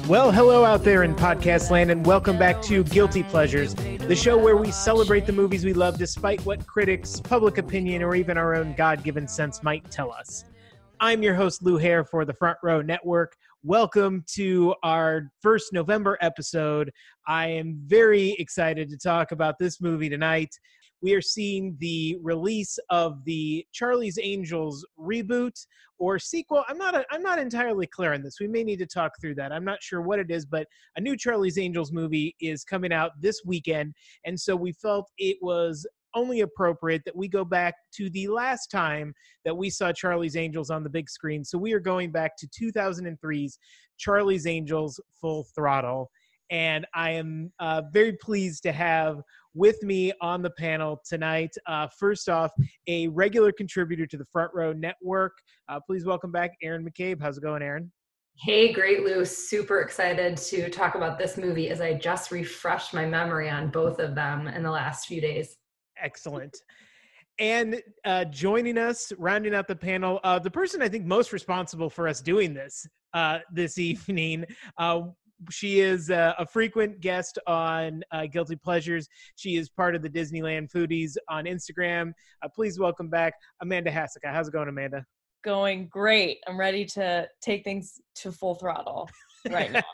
Well, hello out there in podcast land, and welcome back to Guilty Pleasures, the show where we celebrate the movies we love despite what critics, public opinion, or even our own God-given sense might tell us. I'm your host, Lou Hare, for the Front Row Network. Welcome to our first November episode. I am very excited to talk about this movie tonight. We are seeing the release of the Charlie's Angels reboot or sequel. I'm not entirely clear on this. We may need to talk through that. I'm not sure what it is, but a new Charlie's Angels movie is coming out this weekend, and so we felt it was only appropriate that we go back to the last time that we saw Charlie's Angels on the big screen. So we are going back to 2003's Charlie's Angels Full Throttle. And I am very pleased to have with me on the panel tonight, first off, a regular contributor to the Front Row Network. Please welcome back Aaron McCabe. How's it going, Aaron? Hey, great, Lou. Super excited to talk about this movie as I just refreshed my memory on both of them in the last few days. Excellent. And joining us, rounding out the panel, the person I think most responsible for us doing this this evening. She is a frequent guest on Guilty Pleasures. She is part of the Disneyland Foodies on Instagram. Please welcome back Amanda Hasika. How's it going, Amanda? Going great. I'm ready to take things to full throttle right now.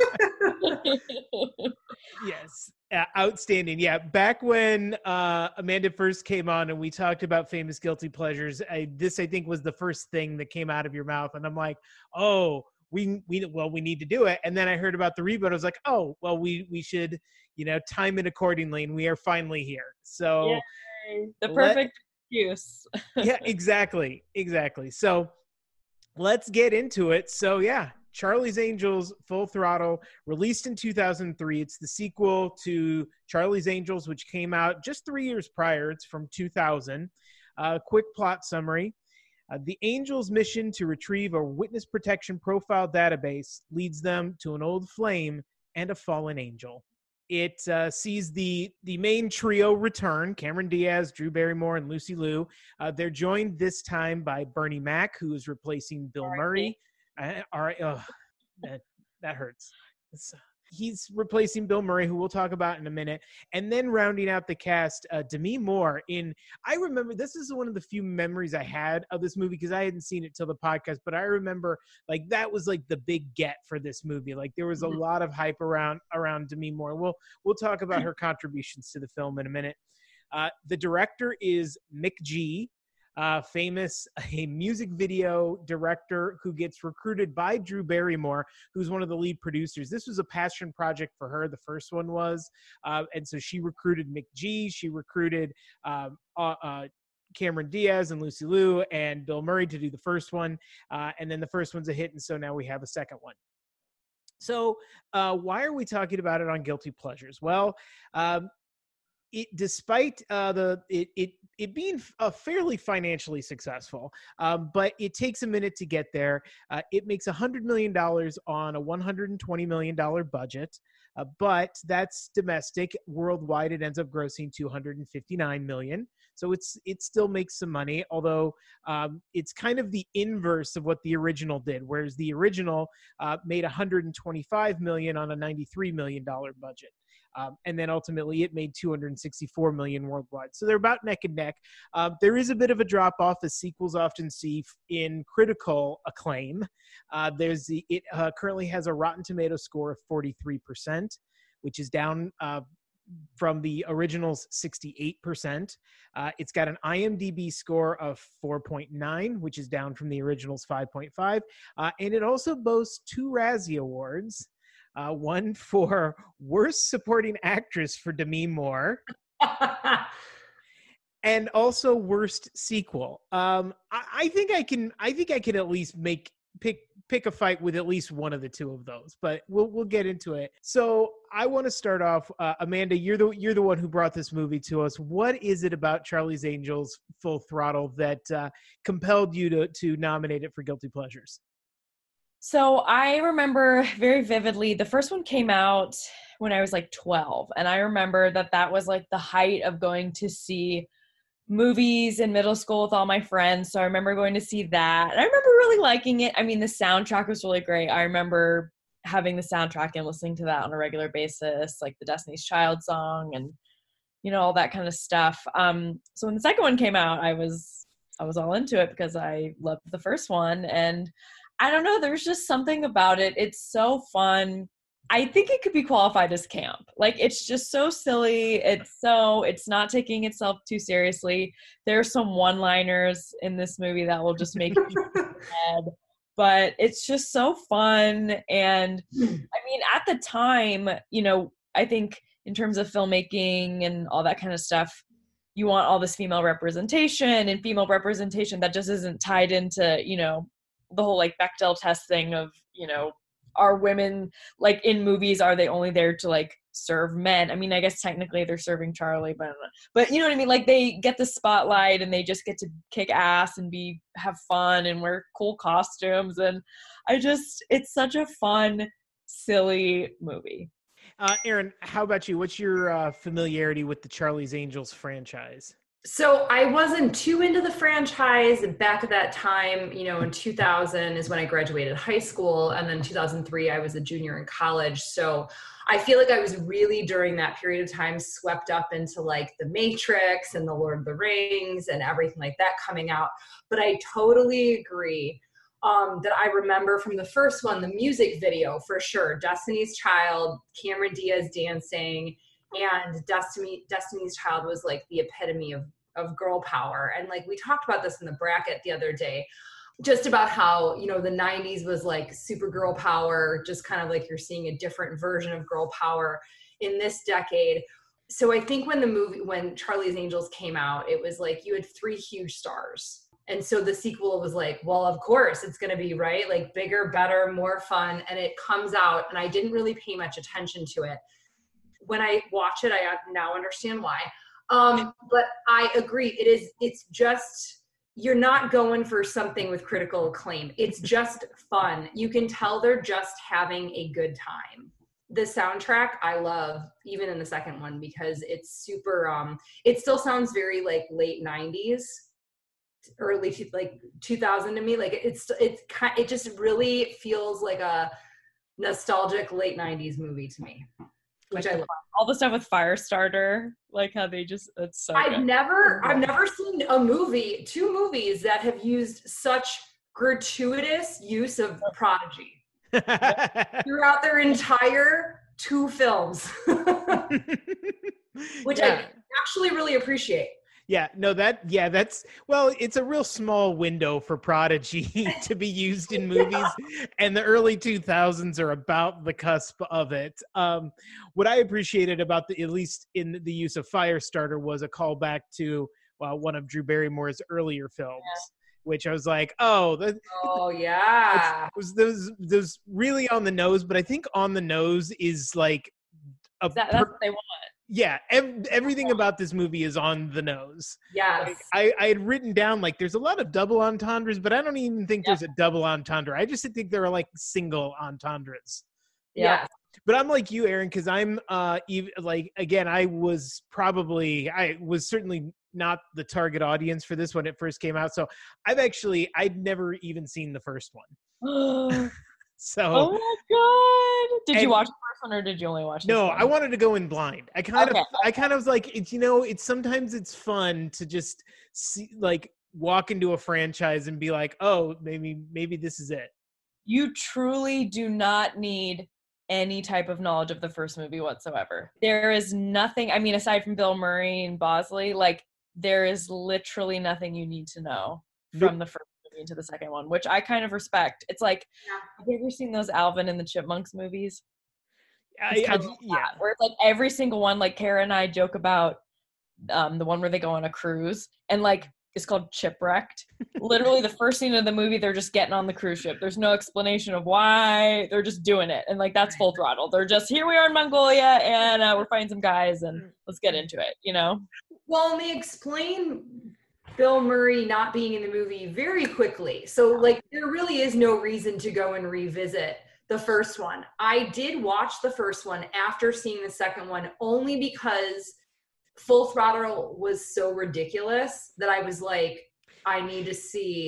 Yes. Outstanding. Yeah. Back when Amanda first came on and we talked about famous guilty pleasures, this I think was the first thing that came out of your mouth. And I'm like, oh, we need to do it. And then I heard about the reboot. I was like, oh, well, we should, time it accordingly. And we are finally here. So yay. The perfect excuse. Yeah, exactly. So let's get into it. So yeah, Charlie's Angels Full Throttle, released in 2003. It's the sequel to Charlie's Angels, which came out just 3 years prior. It's from 2000. Quick plot summary. The Angels' mission to retrieve a witness protection profile database leads them to an old flame and a fallen angel. It sees the main trio return, Cameron Diaz, Drew Barrymore, and Lucy Liu. They're joined this time by Bernie Mac, who is replacing Bill Murray. All right. Oh, that hurts. He's replacing Bill Murray, who we'll talk about in a minute. And then rounding out the cast, Demi Moore. I remember, this is one of the few memories I had of this movie because I hadn't seen it till the podcast, but I remember that was the big get for this movie. There was a lot of hype around Demi Moore. We'll talk about her contributions to the film in a minute. The director is Mick G., famous music video director who gets recruited by Drew Barrymore, who's one of the lead producers. This was a passion project for her. The first one was. And so she recruited Mick G. She recruited Cameron Diaz and Lucy Liu and Bill Murray to do the first one. And then the first one's a hit. And so now we have a second one. So why are we talking about it on Guilty Pleasures? Well, despite it being fairly financially successful, but it takes a minute to get there. It makes $100 million on a $120 million budget, but that's domestic. Worldwide, it ends up grossing $259 million. So it still makes some money, although it's kind of the inverse of what the original did, whereas the original made $125 million on a $93 million budget. And then ultimately it made $264 million worldwide. So they're about neck and neck. There is a bit of a drop off, as sequels often see in critical acclaim. It currently has a Rotten Tomatoes score of 43%, which is down from the original's 68%. It's got an IMDb score of 4.9, which is down from the original's 5.5. And it also boasts 2 Razzie Awards. One for Worst Supporting Actress for Demi Moore, and also Worst Sequel. I think I can at least pick a fight with at least one of the two of those, but we'll get into it. So I want to start off, Amanda. You're the one who brought this movie to us. What is it about Charlie's Angels Full Throttle that compelled you to nominate it for Guilty Pleasures? So I remember very vividly, the first one came out when I was 12. And I remember that was the height of going to see movies in middle school with all my friends. So I remember going to see that. And I remember really liking it. I mean, the soundtrack was really great. I remember having the soundtrack and listening to that on a regular basis, like the Destiny's Child song and, you know, all that kind of stuff. So when the second one came out, I was all into it because I loved the first one. And I don't know, there's just something about it. It's so fun. I think it could be qualified as camp. Like, it's just so silly. It's not taking itself too seriously. There's some one-liners in this movie that will just make you mad, but it's just so fun. And I mean, at the time, you know, I think in terms of filmmaking and all that kind of stuff, you want all this female representation that just isn't tied into, you know, the whole like Bechdel test thing of, you know, are women, like, in movies, are they only there to like serve men? I mean, I guess technically they're serving Charlie, but you know what I mean? Like, they get the spotlight and they just get to kick ass and have fun and wear cool costumes. And it's such a fun, silly movie. Aaron, how about you? What's your familiarity with the Charlie's Angels franchise? So I wasn't too into the franchise back at that time. You know, in 2000 is when I graduated high school, and then 2003 I was a junior in college. So I feel like I was really, during that period of time, swept up into like The Matrix and The Lord of the Rings and everything like that coming out. But I totally agree that I remember from the first one, the music video for sure. Destiny's Child, Cameron Diaz dancing, and Destiny's Child was like the epitome of girl power. And like, we talked about this in the bracket the other day, just about how, you know, the 90s was like super girl power, just kind of like you're seeing a different version of girl power in this decade. So I think when Charlie's Angels came out, it was like you had 3 huge stars. And so the sequel was like, well, of course it's going to be, right, like bigger, better, more fun. And it comes out, and I didn't really pay much attention to it. When I watch it, I now understand why. But I agree. It's just, you're not going for something with critical acclaim. It's just fun. You can tell they're just having a good time. The soundtrack I love, even in the second one, because it's super, it still sounds very like late 90s, early like 2000 to me. Like it just really feels like a nostalgic late 90s movie to me, which I love. All the stuff with Firestarter, like how they just, it's so I've good. never seen two movies that have used such gratuitous use of Prodigy throughout their entire 2 films, which I actually really appreciate. Yeah, no, well, it's a real small window for Prodigy to be used in movies, and the early 2000s are about the cusp of it. What I appreciated about at least in the use of Firestarter, was a callback to one of Drew Barrymore's earlier films, which I was like, yeah. Those really on the nose, but I think on the nose is like that's what they want. Yeah, everything about this movie is on the nose. Yes. Like, I had written down, like, there's a lot of double entendres, but I don't even think there's a double entendre. I just think there are like single entendres. Yeah. But I'm like you, Aaron, because I'm like, again, I was certainly not the target audience for this when it first came out. So I'd never even seen the first one. So, oh my god! Did you watch the first one, or did you only watch? No, I wanted to go in blind. I kind of was like, it's sometimes it's fun to just see, like, walk into a franchise and be like, oh, maybe this is it. You truly do not need any type of knowledge of the first movie whatsoever. There is nothing. I mean, aside from Bill Murray and Bosley, like, there is literally nothing you need to know from the first into the second one, which I kind of respect. It's like, have you ever seen those Alvin and the Chipmunks movies? Where it's like every single one, like Kara and I joke about the one where they go on a cruise, and like it's called Chipwrecked. Literally the first scene of the movie, they're just getting on the cruise ship. There's no explanation of why, they're just doing it. And like, that's Full Throttle. They're just, here we are in Mongolia, and we're fighting some guys, and let's get into it, you know? Well, and they explain Bill Murray not being in the movie very quickly. So like, there really is no reason to go and revisit the first one. I did watch the first one after seeing the second one, only because Full Throttle was so ridiculous that I was like, I need to see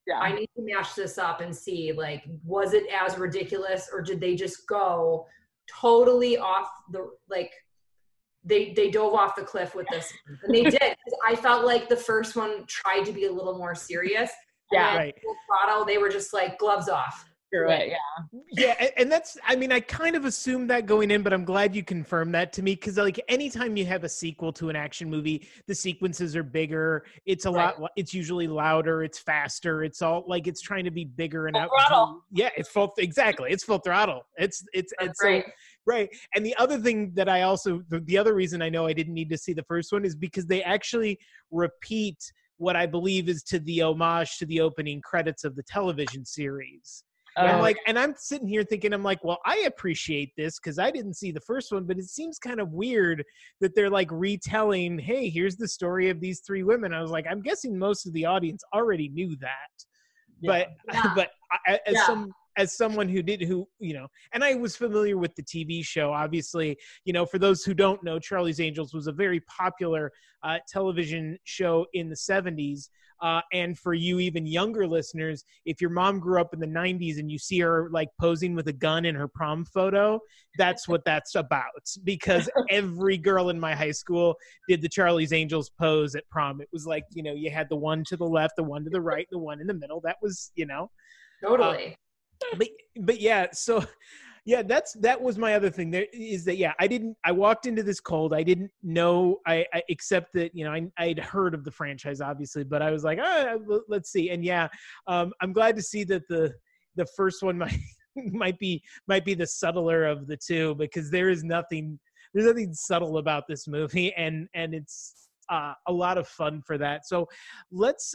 Yeah. I need to match this up and see, like, was it as ridiculous, or did they just go totally off the, like, they dove off the cliff with this one. And they did. 'Cause I felt like the first one tried to be a little more serious. Yeah. And Right. Full Throttle, they were just like gloves off. Screw it. Yeah. Yeah, and that's, I mean, I kind of assumed that going in, but I'm glad you confirmed that to me, because like anytime you have a sequel to an action movie, the sequences are bigger, it's a lot, it's usually louder, it's faster, it's all like, it's trying to be bigger and Full throttle. Yeah, it's full, exactly, it's full throttle. It's Right. so, right. And the other thing that I also, the other reason I know I didn't need to see the first one is because they actually repeat what I believe is to the homage to the opening credits of the television series. I'm like, and I'm sitting here thinking, I'm like, well, I appreciate this because I didn't see the first one, but it seems kind of weird that they're like retelling, hey, here's the story of these three women. I was like, I'm guessing most of the audience already knew that, but as someone who, you know, and I was familiar with the TV show, obviously, you know, for those who don't know, Charlie's Angels was a very popular television show in the 70s. And for you even younger listeners, if your mom grew up in the 90s and you see her like posing with a gun in her prom photo, that's what that's about. Because every girl in my high school did the Charlie's Angels pose at prom. It was like, you know, you had the one to the left, the one to the right, the one in the middle. That was, you know. Totally. But yeah, so yeah, that was my other thing there is that, yeah, I walked into this cold. I didn't know, I except that, you know, I'd heard of the franchise obviously, but I was like, let's see. And yeah, I'm glad to see that the first one might be the subtler of the two, because there's nothing subtle about this movie, and it's a lot of fun for that. So let's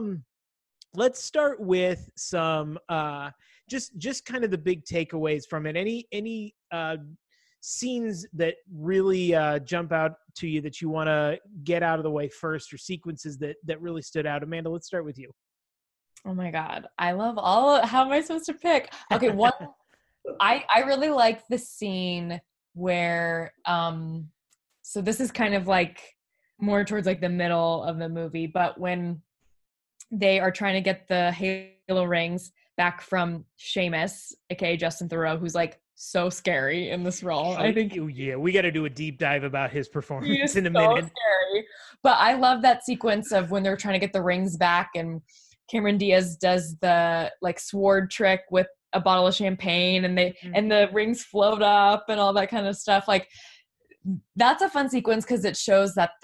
start with some just kind of the big takeaways from it. Any scenes that really jump out to you that you want to get out of the way first, or sequences that really stood out? Amanda, let's start with you. Oh my God. I love how am I supposed to pick? Okay. One, I really like the scene where, so this is kind of like more towards like the middle of the movie, but when they are trying to get the Halo rings back from Seamus, aka Justin Theroux, who's like so scary in this role. I think we got to do a deep dive about his performance in a minute. Scary. But I love that sequence of when they're trying to get the rings back, and Cameron Diaz does the like sword trick with a bottle of champagne, and and the rings float up and all that kind of stuff. Like, that's a fun sequence because it shows that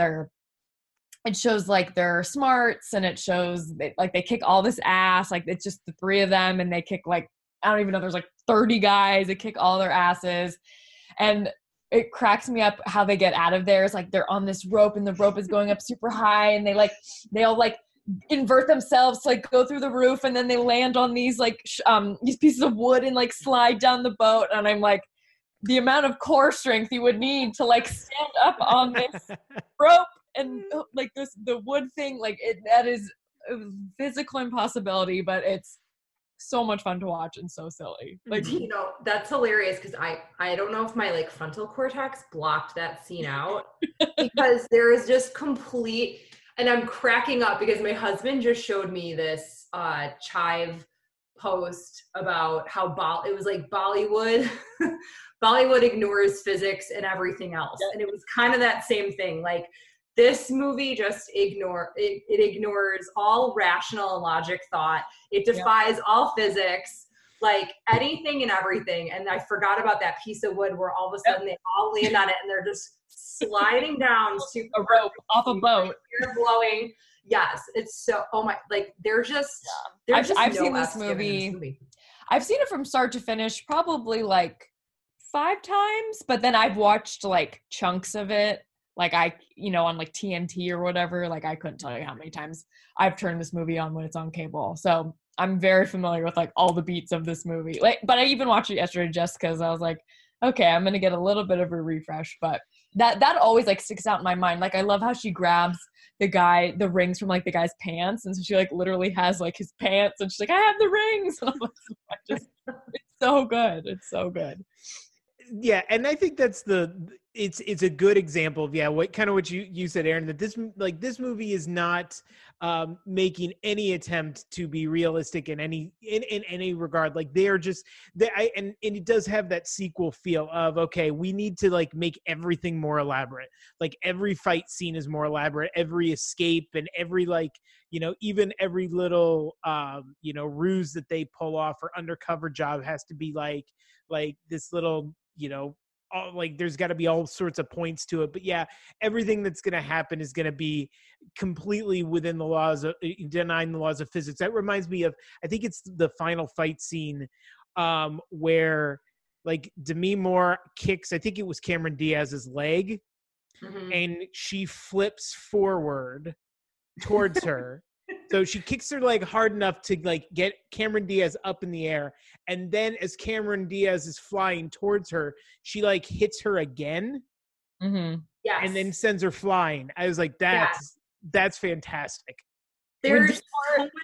like their smarts, and it shows like they kick all this ass. Like, it's just the three of them, and they kick like, I don't even know, there's like 30 guys that kick all their asses. And it cracks me up how they get out of there. It's like they're on this rope, and the rope is going up super high, and they all like invert themselves to like go through the roof, and then they land on these like these pieces of wood and like slide down the boat. And I'm like, the amount of core strength you would need to like stand up on this rope and like the wood thing, like that is a physical impossibility, but it's so much fun to watch and so silly. Like, you know, that's hilarious because I don't know if my like frontal cortex blocked that scene out because there is just complete, and I'm cracking up because my husband just showed me this Chive post about how it was like Bollywood Bollywood ignores physics and everything else. Yep. And it was kind of that same thing. Like, this movie just ignores all rational and logic thought. It defies all physics, like anything and everything. And I forgot about that piece of wood where all of a sudden they all land on it and they're just sliding down to a rope off a boat. Air blowing. Yes, it's so, oh my, like they're just, I've seen this movie. I've seen it from start to finish probably like 5 times, but then I've watched like chunks of it. Like on like TNT or whatever, like I couldn't tell you how many times I've turned this movie on when it's on cable. So I'm very familiar with like all the beats of this movie. Like, but I even watched it yesterday just because I was like, okay, I'm going to get a little bit of a refresh. But that always like sticks out in my mind. Like, I love how she grabs the rings from like the guy's pants. And so she like literally has like his pants and she's like, I have the rings. And I'm like, it's so good. It's so good. Yeah, and I think that's it's a good example of what you said, Aaron, that this movie is not making any attempt to be realistic in any regard. Like they are just and it does have that sequel feel of, okay, we need to like make everything more elaborate. Like every fight scene is more elaborate, every escape and every like, even every little ruse that they pull off or undercover job has to be like this little, like there's got to be all sorts of points to it. But yeah, everything that's going to happen is going to be completely within the laws of denying the laws of physics. That reminds me of, I think it's the final fight scene where like Demi Moore kicks, I think it was Cameron Diaz's leg, and she flips forward towards her. So she kicks her leg hard enough to like get Cameron Diaz up in the air. And then as Cameron Diaz is flying towards her, she like hits her again. Yes. And then sends her flying. I was like, that's fantastic. There's so much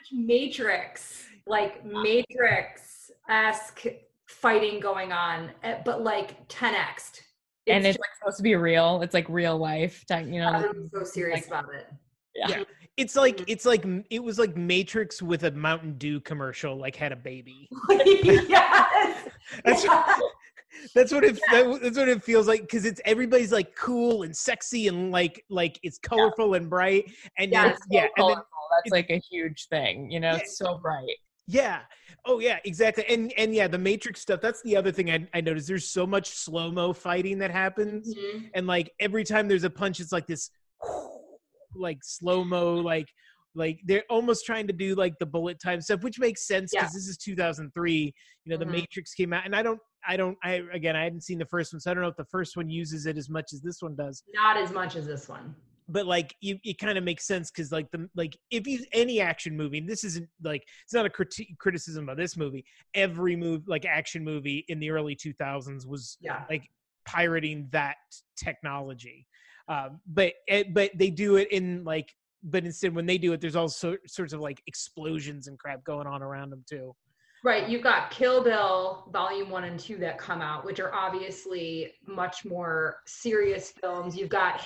Matrix-esque fighting going on, but like 10x. And it's like supposed to be real. It's like real life. I'm so serious about it. Yeah. It was like Matrix with a Mountain Dew commercial, like had a baby. Yes. That's what it feels like, because it's everybody's like cool and sexy and like it's colorful and bright and and then that's like a huge thing, it's so bright. Yeah. Oh yeah, exactly. And yeah, the Matrix stuff, that's the other thing I noticed. There's so much slow-mo fighting that happens, and like every time there's a punch, it's like this like slow-mo, like they're almost trying to do like the bullet time stuff, which makes sense because this is 2003. The Matrix came out, and I hadn't seen the first one, so I don't know if the first one uses it as much as this one does. Not as much as this one. But like it kind of makes sense because like if you any action movie, and this isn't like, it's not a criticism of this movie. Every action movie in the early 2000s was like pirating that technology. But they do it in like, but instead when they do it, there's all sorts of like explosions and crap going on around them too. Right. You've got Kill Bill Volume 1 and 2 that come out, which are obviously much more serious films. You've got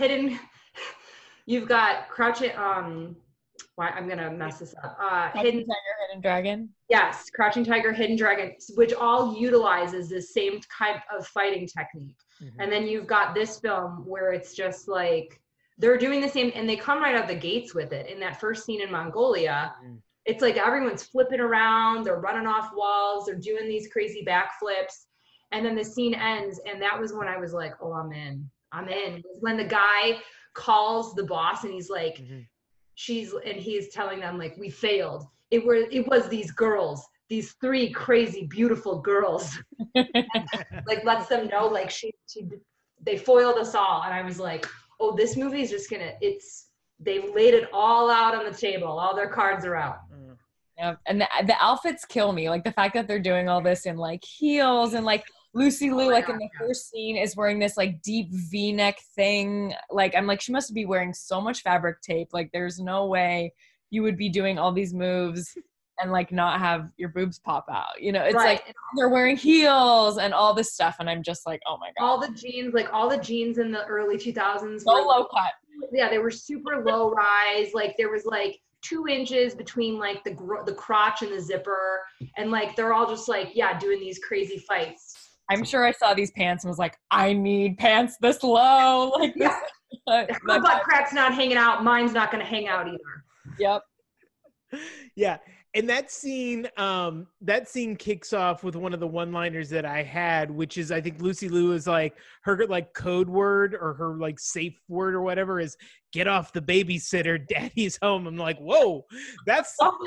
Crouching, I'm going to mess this up. Hidden Tiger, Hidden Dragon. Yes. Crouching Tiger, Hidden Dragon, which all utilizes the same kind of fighting technique. And then you've got this film where it's just like, they're doing the same, and they come right out the gates with it. In that first scene in Mongolia, it's like everyone's flipping around, they're running off walls, they're doing these crazy backflips, and then the scene ends, and that was when I was like, oh, I'm in. When the guy calls the boss, and he's like, he's telling them like, we failed. It was these girls, these 3 crazy, beautiful girls. Like lets them know like they foiled us all, and I was like, oh, this movie is just they've laid it all out on the table. All their cards are out. Yeah, and the outfits kill me. Like the fact that they're doing all this in like heels, and like Lucy Liu, in the first scene is wearing this like deep V-neck thing. Like I'm like, she must be wearing so much fabric tape. Like there's no way you would be doing all these moves and like not have your boobs pop out. It's like they're wearing heels and all this stuff, and I'm just like, oh my god. All the jeans in the early 2000s so low cut. Yeah, they were super low rise. Like there was like 2 inches between like the crotch and the zipper, and like they're all just like doing these crazy fights. I'm sure I saw these pants and was like, I need pants this low. Like her butt crack's not hanging out. Mine's not going to hang out either. Yep. Yeah. And that scene kicks off with one of the one-liners that I had, which is, I think Lucy Liu is like, her like code word or her like safe word or whatever is, get off the babysitter, daddy's home. I'm like, whoa, that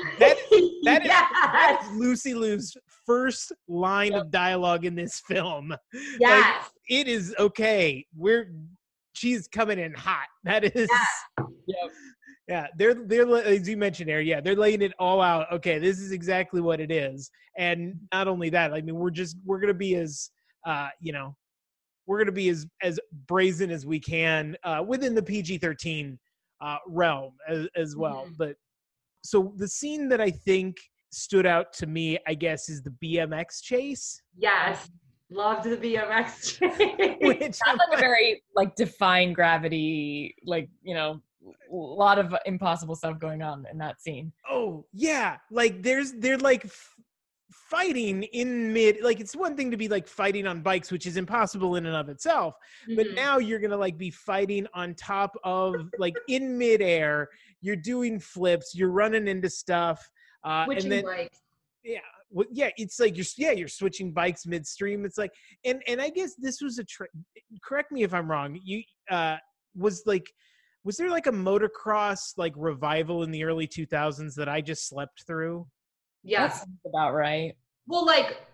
is Lucy Liu's first line of dialogue in this film. Yes. Like, it is okay. She's coming in hot. That is. Yep. Yeah, they're as you mentioned, Aaron. Yeah, they're laying it all out. Okay, this is exactly what it is, and not only that, I mean, we're gonna be as we're gonna be as brazen as we can within the PG-13 realm as well. But so the scene that I think stood out to me, I guess, is the BMX chase. Yes. Loved the BMX chain. Which That's like a very like defying gravity, like, you know, a lot of impossible stuff going on in that scene. oh yeah, like they're like fighting in mid, like it's one thing to be like fighting on bikes, which is impossible in and of itself, but Mhm. now you're gonna like be fighting on top of like in midair, you're doing flips, you're running into stuff, and Switching then bikes. yeah, well, yeah, it's like you're switching bikes midstream. It's like, and I guess this was correct me if I'm wrong, you was like, was there like a motocross like revival in the early 2000s that I just slept through? That Yes. sounds about right. Well,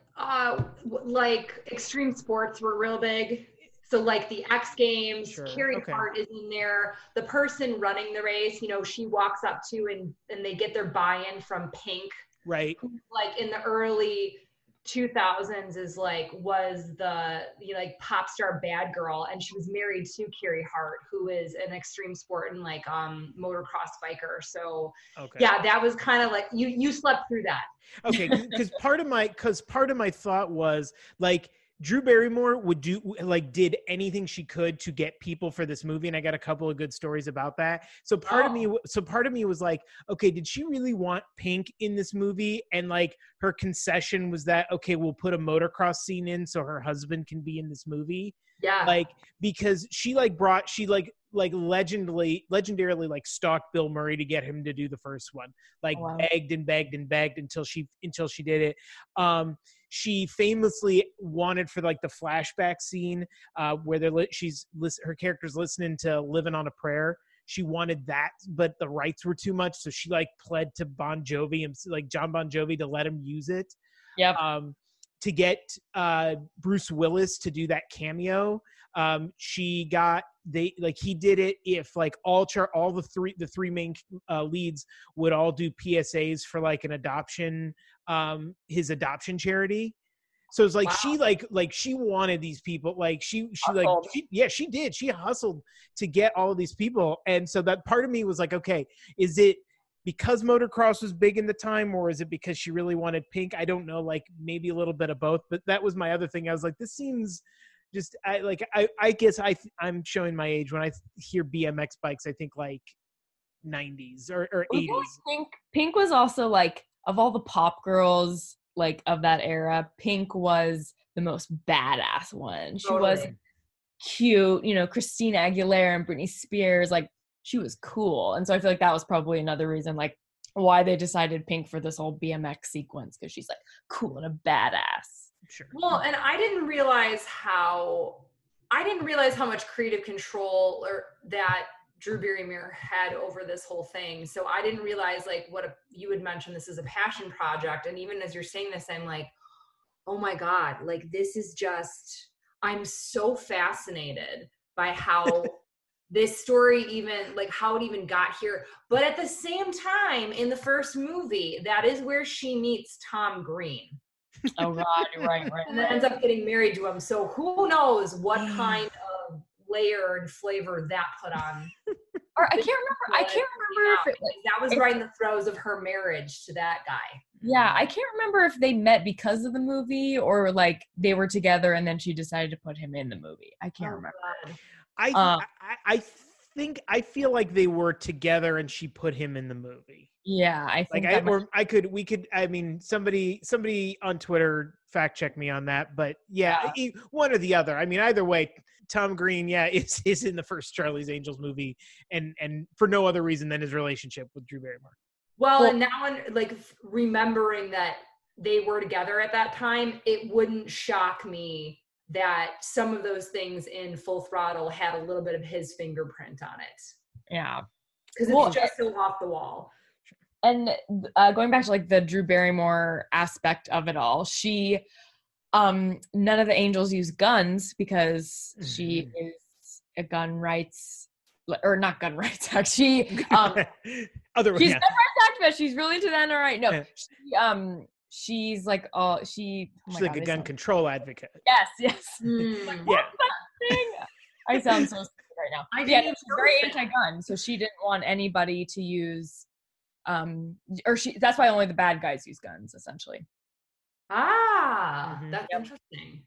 like extreme sports were real big. So like the X Games, Sure, Carrie okay. Hart is in there. The person running the race, you know, she walks up to and they get their buy-in from Pink. Right. Like in the early 2000s is like was the like pop star bad girl, and she was married to Carrie Hart, who is an extreme sport and like motocross biker. So Okay. yeah, that was kind of like you slept through that. Okay, because part of my thought was like Drew Barrymore would did anything she could to get people for this movie, and I got a couple of good stories about that. So part of me was like, okay, did she really want Pink in this movie? And like her concession was that, okay, we'll put a motocross scene in so her husband can be in this movie. Yeah. Like because she legendarily like stalked Bill Murray to get him to do the first one, like Oh, wow. begged and begged and begged until she did it. She famously wanted for like the flashback scene where her character's listening to Living on a Prayer. She wanted that, but the rights were too much, so she like pled to Bon Jovi and like John Bon Jovi to let him use it. Yep. To get Bruce Willis to do that cameo. He did it if like the three main leads would all do PSAs for like an adoption, his adoption charity. So it's like Wow. she wanted these people, like she did. She hustled to get all of these people. And so that part of me was like, okay, is it because motocross was big in the time, or is it because she really wanted Pink? I don't know, like maybe a little bit of both, but that was my other thing. I was like, this seems just I guess I'm showing my age when I hear BMX bikes. I think like 90s or 80s. Pink was also like, of all the pop girls like of that era, Pink was the most badass one. She was cute, you know, Christina Aguilera and Britney Spears, like she was cool. And so I feel like that was probably another reason like why they decided Pink for this whole BMX sequence, because she's like cool and a badass. Sure. Well, and I didn't realize how much creative control or that Drew Barrymore had over this whole thing. So I didn't realize like you had mentioned this is a passion project. And even as you're saying this, I'm like, oh my God, like this is just, I'm so fascinated by how this story even, like how it even got here. But at the same time, in the first movie, that is where she meets Tom Green. Oh God, right. And then ends up getting married to him. So who knows what kind of layer and flavor that put on. Or I can't remember if that was right in the throes of her marriage to that guy. Yeah, I can't remember if they met because of the movie or like they were together and then she decided to put him in the movie. I can't remember. God. I feel like they were together and she put him in the movie. Yeah, I think somebody on Twitter fact check me on that, but yeah, one or the other. I mean, either way, Tom Green, is in the first Charlie's Angels movie, and for no other reason than his relationship with Drew Barrymore. Well, and now, like remembering that they were together at that time, it wouldn't shock me that some of those things in Full Throttle had a little bit of his fingerprint on it. Yeah, because it's just so off the wall. And going back to like the Drew Barrymore aspect of it all, she, none of the angels use guns because she is a gun rights, or not gun rights actually. She's gun rights activist. She's really into the NRA. No, she's like she's like a gun control advocate. Yes. Like, what's that thing? I sound so stupid right now. She's very anti-gun, so she didn't want anybody to use. That's why only the bad guys use guns, essentially. That's interesting.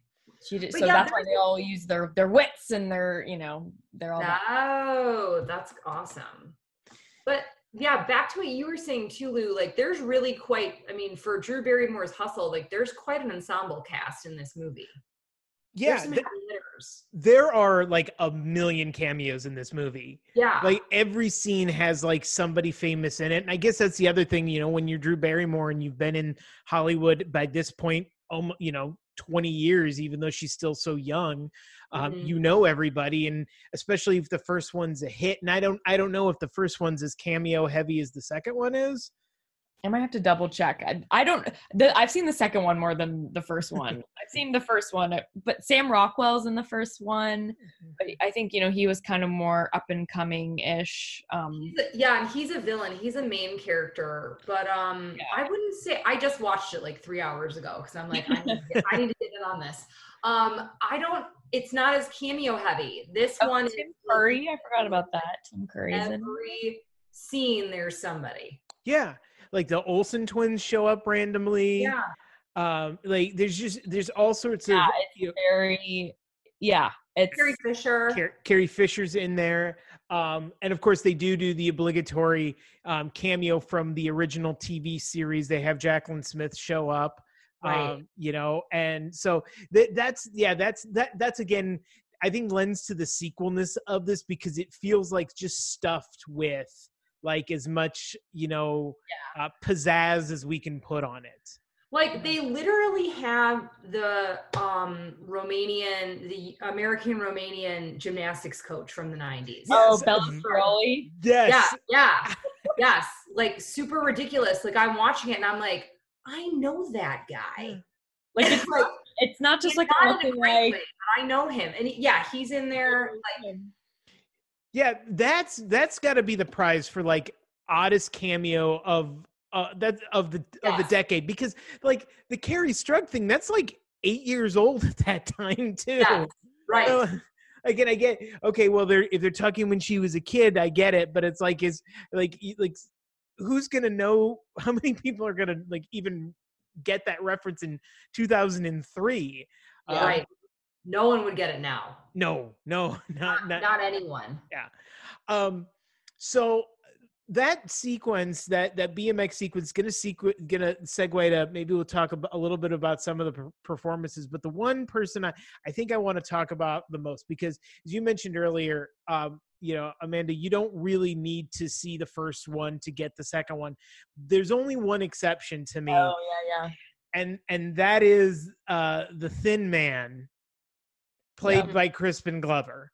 But So yeah, that's why they all use their wits and their, they're all that. Oh, that's awesome. But yeah, back to what you were saying too, Lou, like there's really quite, I mean, for Drew Barrymore's Hustle, like there's quite an ensemble cast in this movie. Yeah, there's some heavy hitters. there are like a million cameos in this movie. Yeah. Like every scene has like somebody famous in it. And I guess that's the other thing, when you're Drew Barrymore and you've been in Hollywood by this point, 20 years, even though she's still so young, you know everybody. And especially if the first one's a hit. And I don't know if the first one's as cameo heavy as the second one is. I might have to double check. I've seen the second one more than the first one. I've seen the first one, but Sam Rockwell's in the first one. But I think, he was kind of more up and coming ish. Yeah. And he's a villain. He's a main character, but I wouldn't say, I just watched it like 3 hours ago. Cause I'm like, I need to get in on this. It's not as cameo heavy. This one Tim Curry. I forgot about that. Tim Curry's in every scene. There's somebody. Yeah. Like the Olsen twins show up randomly. Yeah. Like there's all sorts of. It's Carrie Fisher. Carrie Fisher's in there. And of course they do the obligatory cameo from the original TV series. They have Jaclyn Smith show up. Right. And so that's again, I think lends to the sequelness of this because it feels like just stuffed with like as much, pizzazz as we can put on it. Like they literally have the American Romanian gymnastics coach from the 90s. Oh, Bella Scaroli. Yes. Yeah. Yes. Like super ridiculous. Like I'm watching it and I'm like, I know that guy. Like it's not just like looking like I know him. And he's in there like. Yeah, that's got to be the prize for like oddest cameo of the decade, because like the Carrie Strug thing, that's like 8 years old at that time too. Yeah, right. Again, I get well, if they're talking when she was a kid, I get it, but it's like who's gonna know? How many people are gonna like even get that reference in 2003? Right. No one would get it now. No, not anyone. Yeah. So that sequence, that BMX sequence, gonna segue to, maybe we'll talk a little bit about some of the performances. But the one person I think I want to talk about the most, because as you mentioned earlier, Amanda, you don't really need to see the first one to get the second one. There's only one exception to me. Oh yeah. And that is the Thin Man, played by Crispin Glover.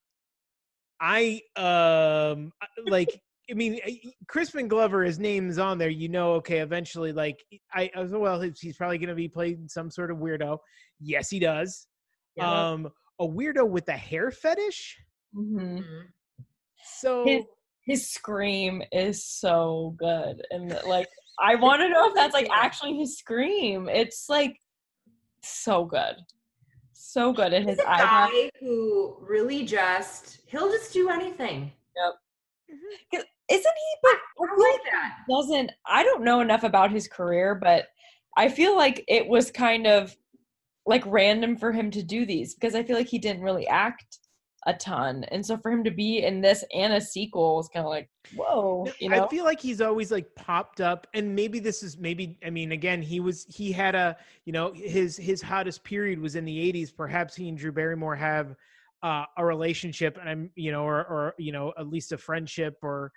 Crispin Glover, his name is on there, okay, eventually, like, he's probably going to be playing some sort of weirdo. Yes, he does. Yeah. A weirdo with a hair fetish. Mm-hmm. So his scream is so good. And like, I want to know if that's like actually his scream. It's like so good. So good. And his eyebrows. Guy who really he'll just do anything. Yep. Isn't he? But I like that. I don't know enough about his career, but I feel like it was kind of like random for him to do these, because I feel like he didn't really act a ton, and so for him to be in this and a sequel was kind of like, whoa. I feel like he's always like popped up, and maybe again, he had his hottest period was in the 80s. Perhaps he and Drew Barrymore have a relationship, and or at least a friendship, or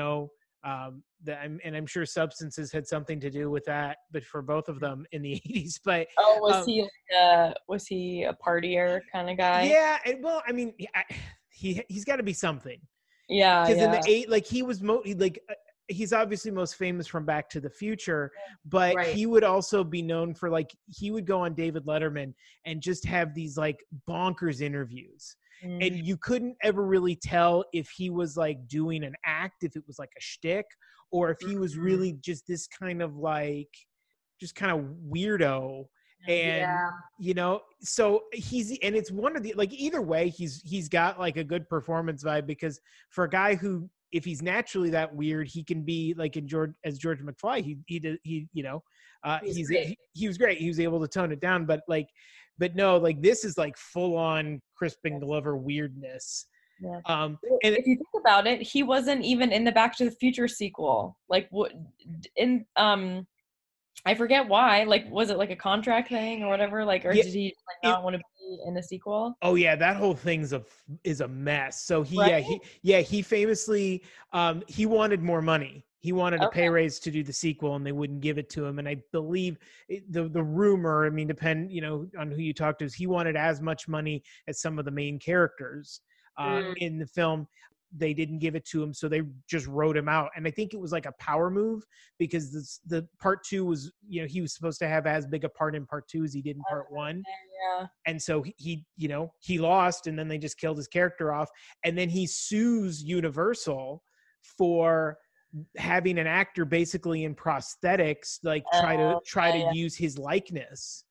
I'm sure substances had something to do with that, but for both of them in the 80s. But was he a partier kind of guy? Yeah, he's got to be something. Yeah, because in the he was he's obviously most famous from Back to the Future, but he would also be known for he would go on David Letterman and just have these like bonkers interviews. And you couldn't ever really tell if he was like doing an act, if it was like a shtick, or if he was really just this kind of just kind of weirdo. And so it's one of the, either way, he's got like a good performance vibe, because for a guy who, if he's naturally that weird, he can be like as George McFly. He was great. He was able to tone it down, but but no, like this is like full on Crispin Glover weirdness. Yeah. And if you think about it, he wasn't even in the Back to the Future sequel. Like what in I forget why. Like, was it like a contract thing or whatever? Like, or did he like not want to be in the sequel? Oh yeah, that whole thing's is a mess. So Right? he famously he wanted more money. He wanted a pay raise to do the sequel, and they wouldn't give it to him. And I believe the rumor, I mean, depend on who you talk to, is he wanted as much money as some of the main characters in the film. They didn't give it to him, so they just wrote him out. And I think it was like a power move, because the part 2 was, he was supposed to have as big a part in part 2 as he did in part 1. Yeah. And so he lost, and then they just killed his character off. And then he sues Universal for having an actor basically in prosthetics, like try to use his likeness.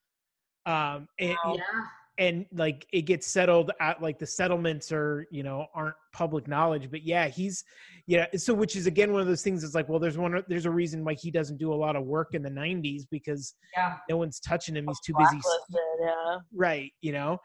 And like it gets settled at, like the settlements are, aren't public knowledge, but so which is again one of those things that's like, well, there's a reason why he doesn't do a lot of work in the 90s, because no one's touching him. He's too busy. Yeah. Right.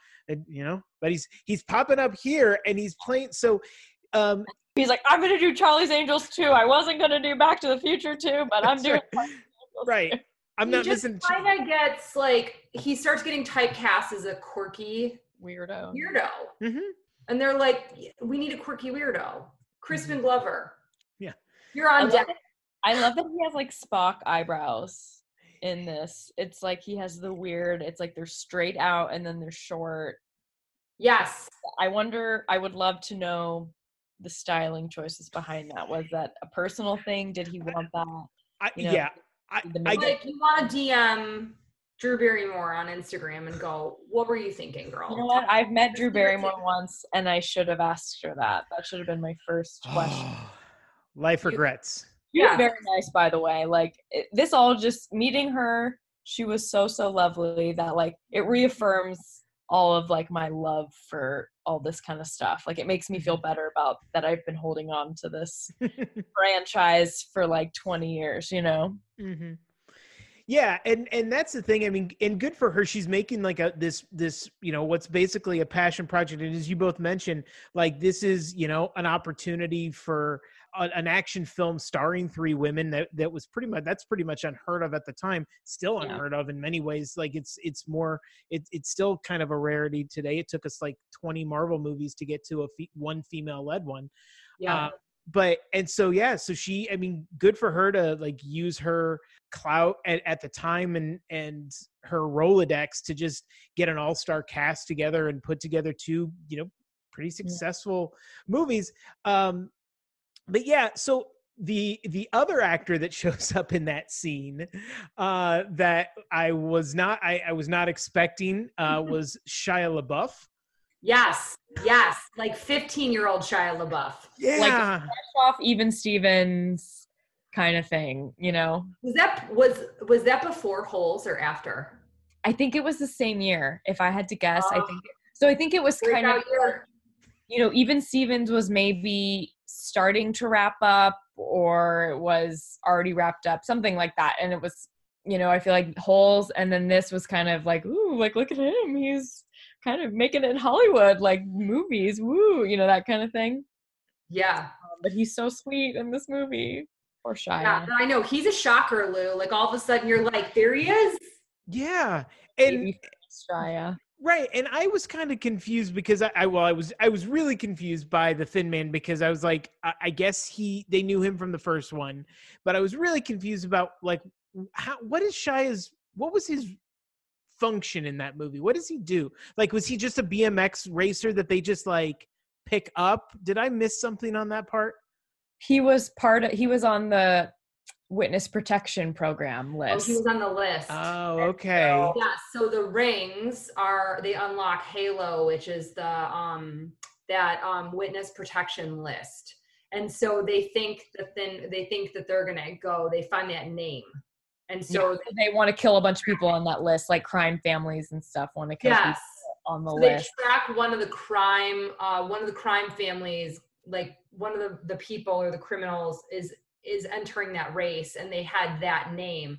But he's popping up here and he's playing. So, he's like, I'm going to do Charlie's Angels too. I wasn't going to do Back to the Future too, but I'm doing right. I'm not missing. Kind of gets like, he starts getting typecast as a quirky weirdo. Mm-hmm. And they're like, we need a quirky weirdo. Crispin Glover. Yeah. You're on deck. I love that he has like Spock eyebrows in this. It's like he has the weird, it's like they're straight out and then they're short. Yes. I would love to know the styling choices behind that. Was that a personal thing? Did he want that? Like, you want to DM Drew Barrymore on Instagram and go, what were you thinking, girl? You know what? I've met Drew Barrymore once, and I should have asked her that. That should have been my first question. Life regrets. She was very nice, by the way. Like, this all just meeting her, she was so lovely that, like, it reaffirms all of, like, my love for all this kind of stuff. Like, it makes me feel better about that I've been holding on to this franchise for, like, 20 years, Mm-hmm. Yeah, and that's the thing. I mean, and good for her. She's making like this what's basically a passion project. And as you both mentioned, like this is an opportunity for an action film starring 3 women that was pretty much unheard of at the time. Still unheard of in many ways. Like it's still kind of a rarity today. It took us like 20 Marvel movies to get to one female led one. Yeah. So she, I mean, good for her to like use her clout at the time and her Rolodex to just get an all-star cast together and put together 2, pretty successful movies. But yeah, so the other actor that shows up in that scene that I was not expecting was Shia LaBeouf. Yes. Like 15-year-old Shia LaBeouf. Yeah. Like fresh off Even Stevens kind of thing, Was that before Holes or after? I think it was the same year, if I had to guess. I think it was kind of Even Stevens was maybe starting to wrap up, or it was already wrapped up, something like that. And it was, I feel like Holes, and then this was kind of like, ooh, like look at him, he's kind of making it in Hollywood, like movies, woo, that kind of thing. Yeah. But he's so sweet in this movie. Poor Shia. Yeah, I know. He's a shocker, Lou. Like all of a sudden you're like, there he is. Yeah. And Shia. Right. And I was kind of confused because I was really confused by the Thin Man, because I was like, I guess they knew him from the first one, but I was really confused about like, what was his function in that movie? What does he do? Like, was he just a BMX racer that they just like pick up? Did I miss something on that part? He was on the witness protection program list. Oh, he was on the list. Oh, okay. So the rings they unlock Halo, which is the witness protection list. And so they think that they're gonna go, they find that name. And so they want to kill a bunch of people on that list, like crime families and stuff want to kill people on the list. They track one of the crime families, like one of the people or the criminals is entering that race, and they had that name.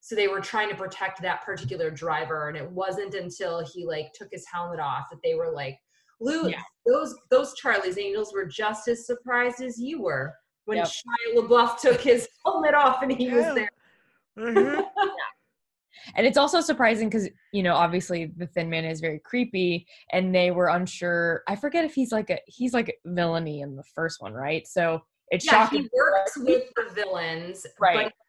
So they were trying to protect that particular driver. And it wasn't until he like took his helmet off that they were like, Lou, those Charlie's Angels were just as surprised as you were when Shia LaBeouf took his helmet off and he was there. Mm-hmm. And it's also surprising because, you know, obviously the Thin Man is very creepy and they were unsure. I forget if he's like villainy in the first one, right? So it's shocking. He works with the villains, right? But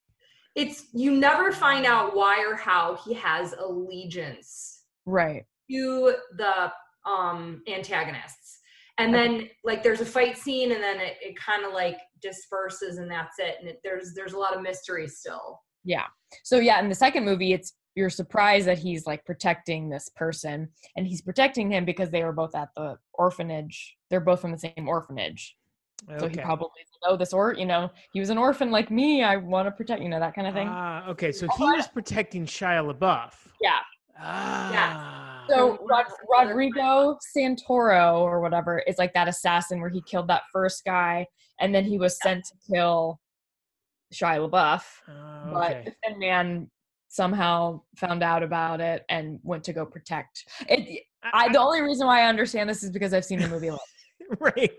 you never find out why or how he has allegiance, right, to the antagonists. And then like there's a fight scene, and then it kind of like disperses, and that's it. And there's a lot of mystery still. Yeah. So yeah, in the second movie, you're surprised that he's like protecting this person, and he's protecting him because they were both at the orphanage. They're both from the same orphanage. Okay. So he probably know this, or, you know, he was an orphan like me. I want to protect, you know, that kind of thing. Okay. So he was protecting Shia LaBeouf. Yeah. Yeah. So Rodrigo Santoro or whatever is like that assassin where he killed that first guy, and then he was sent to kill Shia LaBeouf. But the Thin Man somehow found out about it and went to go protect it. The only reason why I understand this is because I've seen the movie right.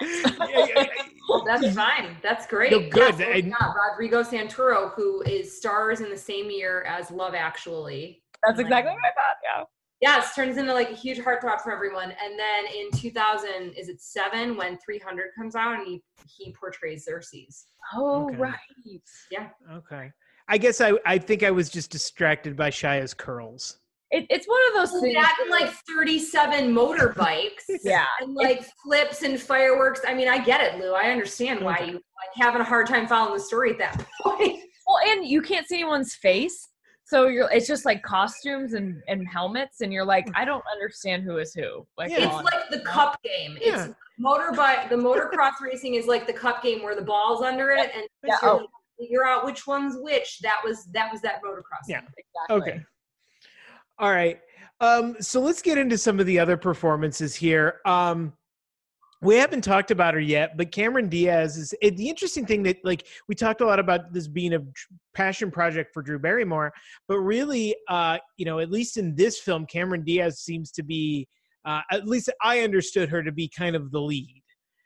That's fine. That's great. No, good. Rodrigo Santoro, who stars in the same year as Love Actually. That's exactly what I thought. Yeah. Yes, turns into like a huge heartthrob for everyone. And then in 2007, when 300 comes out, and he portrays Xerxes. Oh, right. Yeah. Okay. I guess I think I was just distracted by Shia's curls. It's one of those things. That and like 37 motorbikes. Yeah. And like flips and fireworks. I mean, I get it, Lou. I understand why you like having a hard time following the story at that point. Well, and you can't see anyone's face. So it's just like costumes and helmets, and you're like, I don't understand who is who. Like, it's like the cup game. Yeah. It's motorbike. The motocross racing is like the cup game where the ball's under it, and figure out which one's which. That was that motocross. Yeah. Exactly. Okay. All right. So let's get into some of the other performances here. We haven't talked about her yet, but Cameron Diaz is the interesting thing that, like, we talked a lot about this being a passion project for Drew Barrymore, but really, you know, at least in this film, Cameron Diaz seems to be, at least I understood her to be kind of the lead.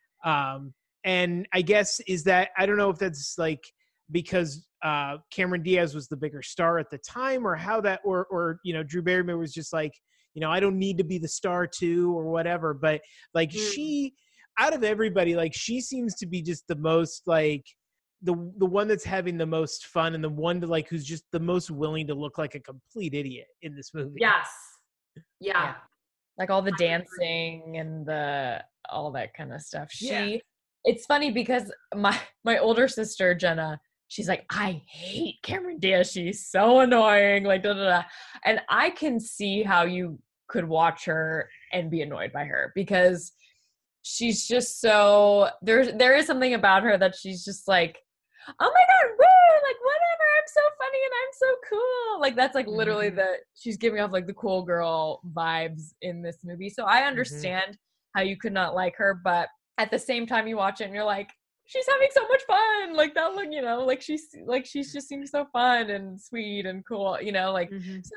And I guess I don't know if that's like because Cameron Diaz was the bigger star at the time, or how that, or you know, Drew Barrymore was just like, you know, I don't need to be the star too, or whatever. But like she, out of everybody, like she seems to be just the most like the one that's having the most fun, and the one to like who's just the most willing to look like a complete idiot in this movie. Yes. Yeah. Like all the dancing and all that kind of stuff. It's funny because my older sister Jenna, she's like, I hate Cameron Diaz. She's so annoying. Like, da, da, da. And I can see how you could watch her and be annoyed by her, because she's just so, there is something about her that she's just like, oh my God, woo, like whatever, I'm so funny and I'm so cool. Like that's like literally she's giving off like the cool girl vibes in this movie. So I understand how you could not like her, but at the same time you watch it and you're like, she's having so much fun. Like that look, you know, like she's just seems so fun and sweet and cool, you know, like,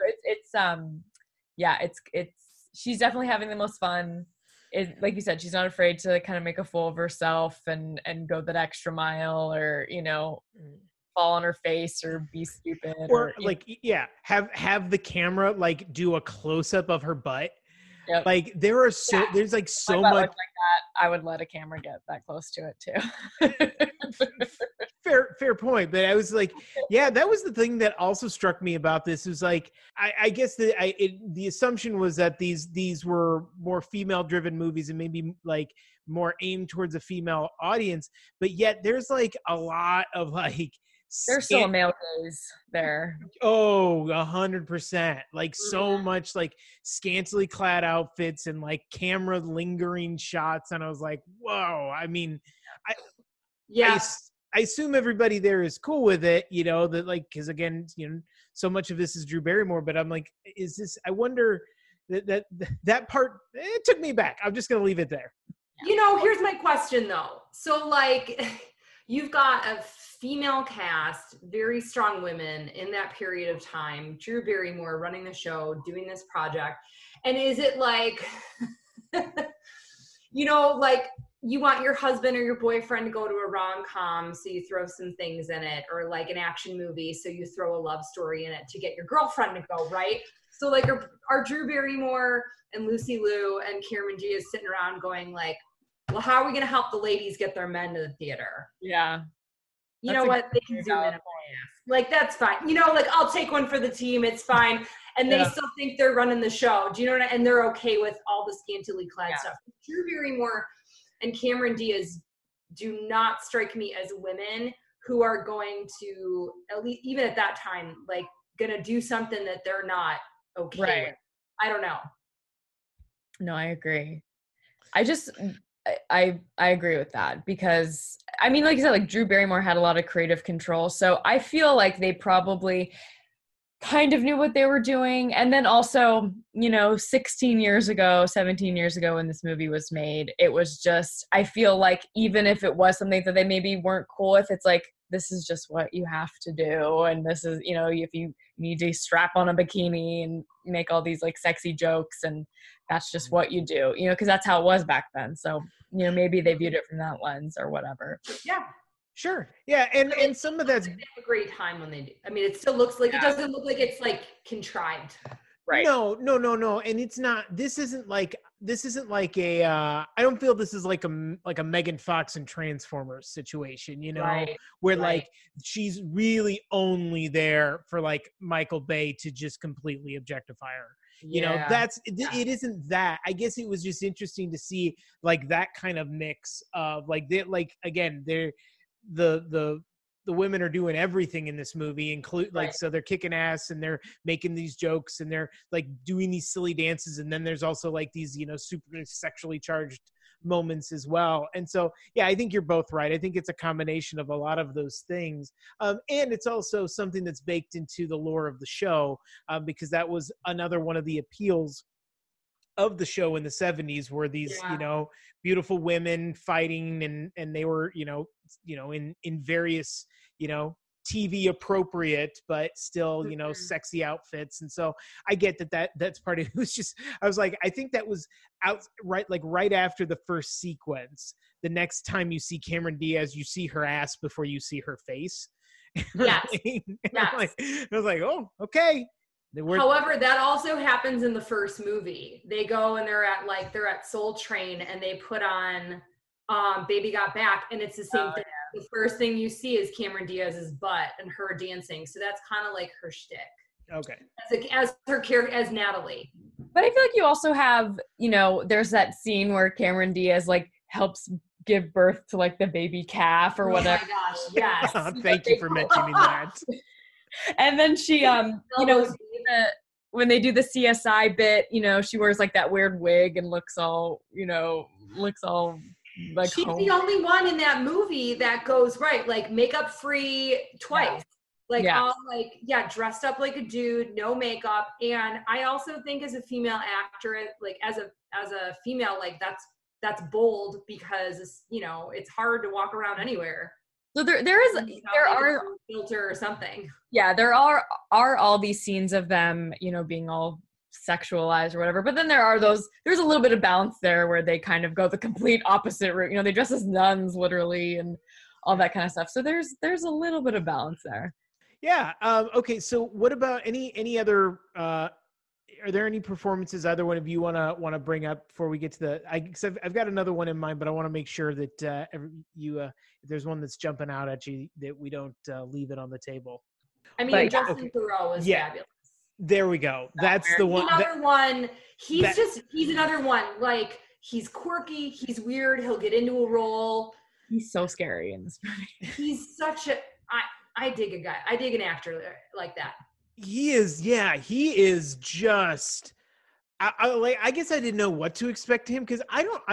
so it's she's definitely having the most fun. Like you said, she's not afraid to kind of make a fool of herself and go that extra mile, or, you know, fall on her face or be stupid, or like, have the camera like do a close up of her butt. Yep. Like there's like so much like that. I would let a camera get that close to it too. Fair point. But I was like, that was the thing that also struck me about this. Is like, I guess the assumption was that these were more female driven movies and maybe like more aimed towards a female audience, but yet there's like a lot of like, there's still a male gaze there. Oh, 100%. Like so much like scantily clad outfits and like camera lingering shots. And I was like, whoa. I mean, I assume everybody there is cool with it, you know, that like, cause again, you know, so much of this is Drew Barrymore, but I'm like, I wonder that part, it took me back. I'm just going to leave it there. You know, here's my question though. So like, you've got a female cast, very strong women in that period of time. Drew Barrymore running the show, doing this project. And is it like, you know, like you want your husband or your boyfriend to go to a rom-com, so you throw some things in it, or like an action movie, so you throw a love story in it to get your girlfriend to go, right? So like are Drew Barrymore and Lucy Liu and Cameron Diaz sitting around going like, well, how are we going to help the ladies get their men to the theater? Yeah. You know what? They can zoom in on my ass. Like, that's fine. You know, like, I'll take one for the team. It's fine. And they still think they're running the show. Do you know what I mean? And they're okay with all the scantily clad stuff. Drew Barrymore and Cameron Diaz do not strike me as women who are going to, at least even at that time, like, going to do something that they're not okay with. I don't know. No, I agree. I agree with that, because I mean, like you said, like Drew Barrymore had a lot of creative control. So I feel like they probably kind of knew what they were doing. And then also, you know, 17 years ago when this movie was made, it was just, I feel like even if it was something that they maybe weren't cool with, it's like, this is just what you have to do. And this is, you know, if you need to strap on a bikini and make all these like sexy jokes, and that's just what you do, you know, because that's how it was back then. So, you know, maybe they viewed it from that lens or whatever. Yeah. Sure. Yeah. And some of that's a great time when they do. I mean, it still looks like, it doesn't look like it's like contrived. Right. No. And it's not, this isn't like a, I don't feel this is like a Megan Fox and Transformers situation, you know, where like she's really only there for like Michael Bay to just completely objectify her. You know, it isn't that. I guess it was just interesting to see like that kind of mix of like, again, the women are doing everything in this movie, include like, so they're kicking ass and they're making these jokes and they're like doing these silly dances. And then there's also like these, you know, super sexually charged moments as well. And so, yeah, I think you're both right. I think it's a combination of a lot of those things. And it's also something that's baked into the lore of the show, because that was another one of the appeals of the show in the 70s, were these, you know, beautiful women fighting, and they were, you know, in various, you know, TV appropriate, but still, you know, sexy outfits. And so I get that's part of it. It was just, I was like, I think that was right after the first sequence. The next time you see Cameron Diaz, you see her ass before you see her face. Yes. I was like, oh, okay. However, that also happens in the first movie. They go and they're at Soul Train and they put on Baby Got Back, and it's the same thing. The first thing you see is Cameron Diaz's butt and her dancing. So that's kind of like her shtick. Okay. As her character, as Natalie. But I feel like you also have, you know, there's that scene where Cameron Diaz like helps give birth to like the baby calf or whatever. Oh my gosh, yes. Thank you for mentioning that. And then she, you know, when they do the CSI bit, you know, she wears like that weird wig and looks all like she's home. the only one in that movie that goes like makeup free twice. All dressed up like a dude, no makeup. And I also think as a female actress, like as a female, like that's bold, because, you know, it's hard to walk around anywhere. So there are filter or something. Yeah, there are all these scenes of them, you know, being all sexualized or whatever. But then there's a little bit of balance there where they kind of go the complete opposite route. You know, they dress as nuns literally and all that kind of stuff. So there's a little bit of balance there. Yeah. Okay. So what about any other? Are there any performances either one of you want to bring up before we get to I've got another one in mind, but I want to make sure that if there's one that's jumping out at you, that we don't leave it on the table. I mean, Justin Theroux is fabulous. There we go. That's the one. Another one. He's another one. Like, he's quirky. He's weird. He'll get into a role. He's so scary in this movie. He's such a. I dig a guy. I dig an actor like that. He is. Yeah, he is just. I guess I didn't know what to expect to him, because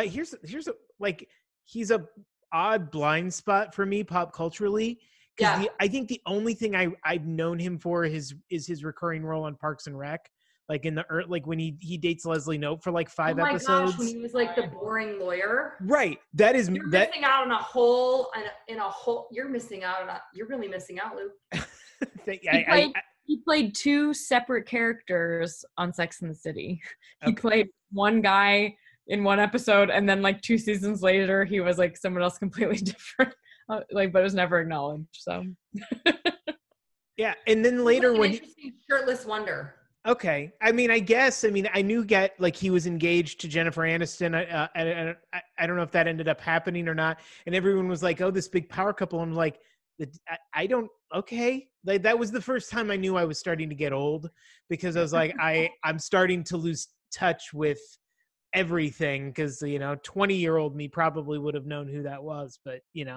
he's a odd blind spot for me pop culturally. I think the only thing I've known him for is his recurring role on Parks and Rec. like in the like when he dates Leslie Knope for like 5 oh my episodes. gosh, when he was like the boring lawyer. Right. That is you're that. missing out on a whole in a whole. You're missing out on you're really missing out, Luke. He played 2 separate characters on Sex and the City. He Okay. played one guy in one episode, and then like 2 seasons later, he was like someone else completely different. Like, but it was never acknowledged. So. Yeah, and then later like when interesting shirtless wonder. Okay. I mean, I knew he was engaged to Jennifer Aniston. I don't know if that ended up happening or not. And everyone was like, "Oh, this big power couple." I'm like, I don't. Okay, like that was the first time I knew I was starting to get old, because I was like, I'm starting to lose touch with everything, because 20-year-old me probably would have known who that was, but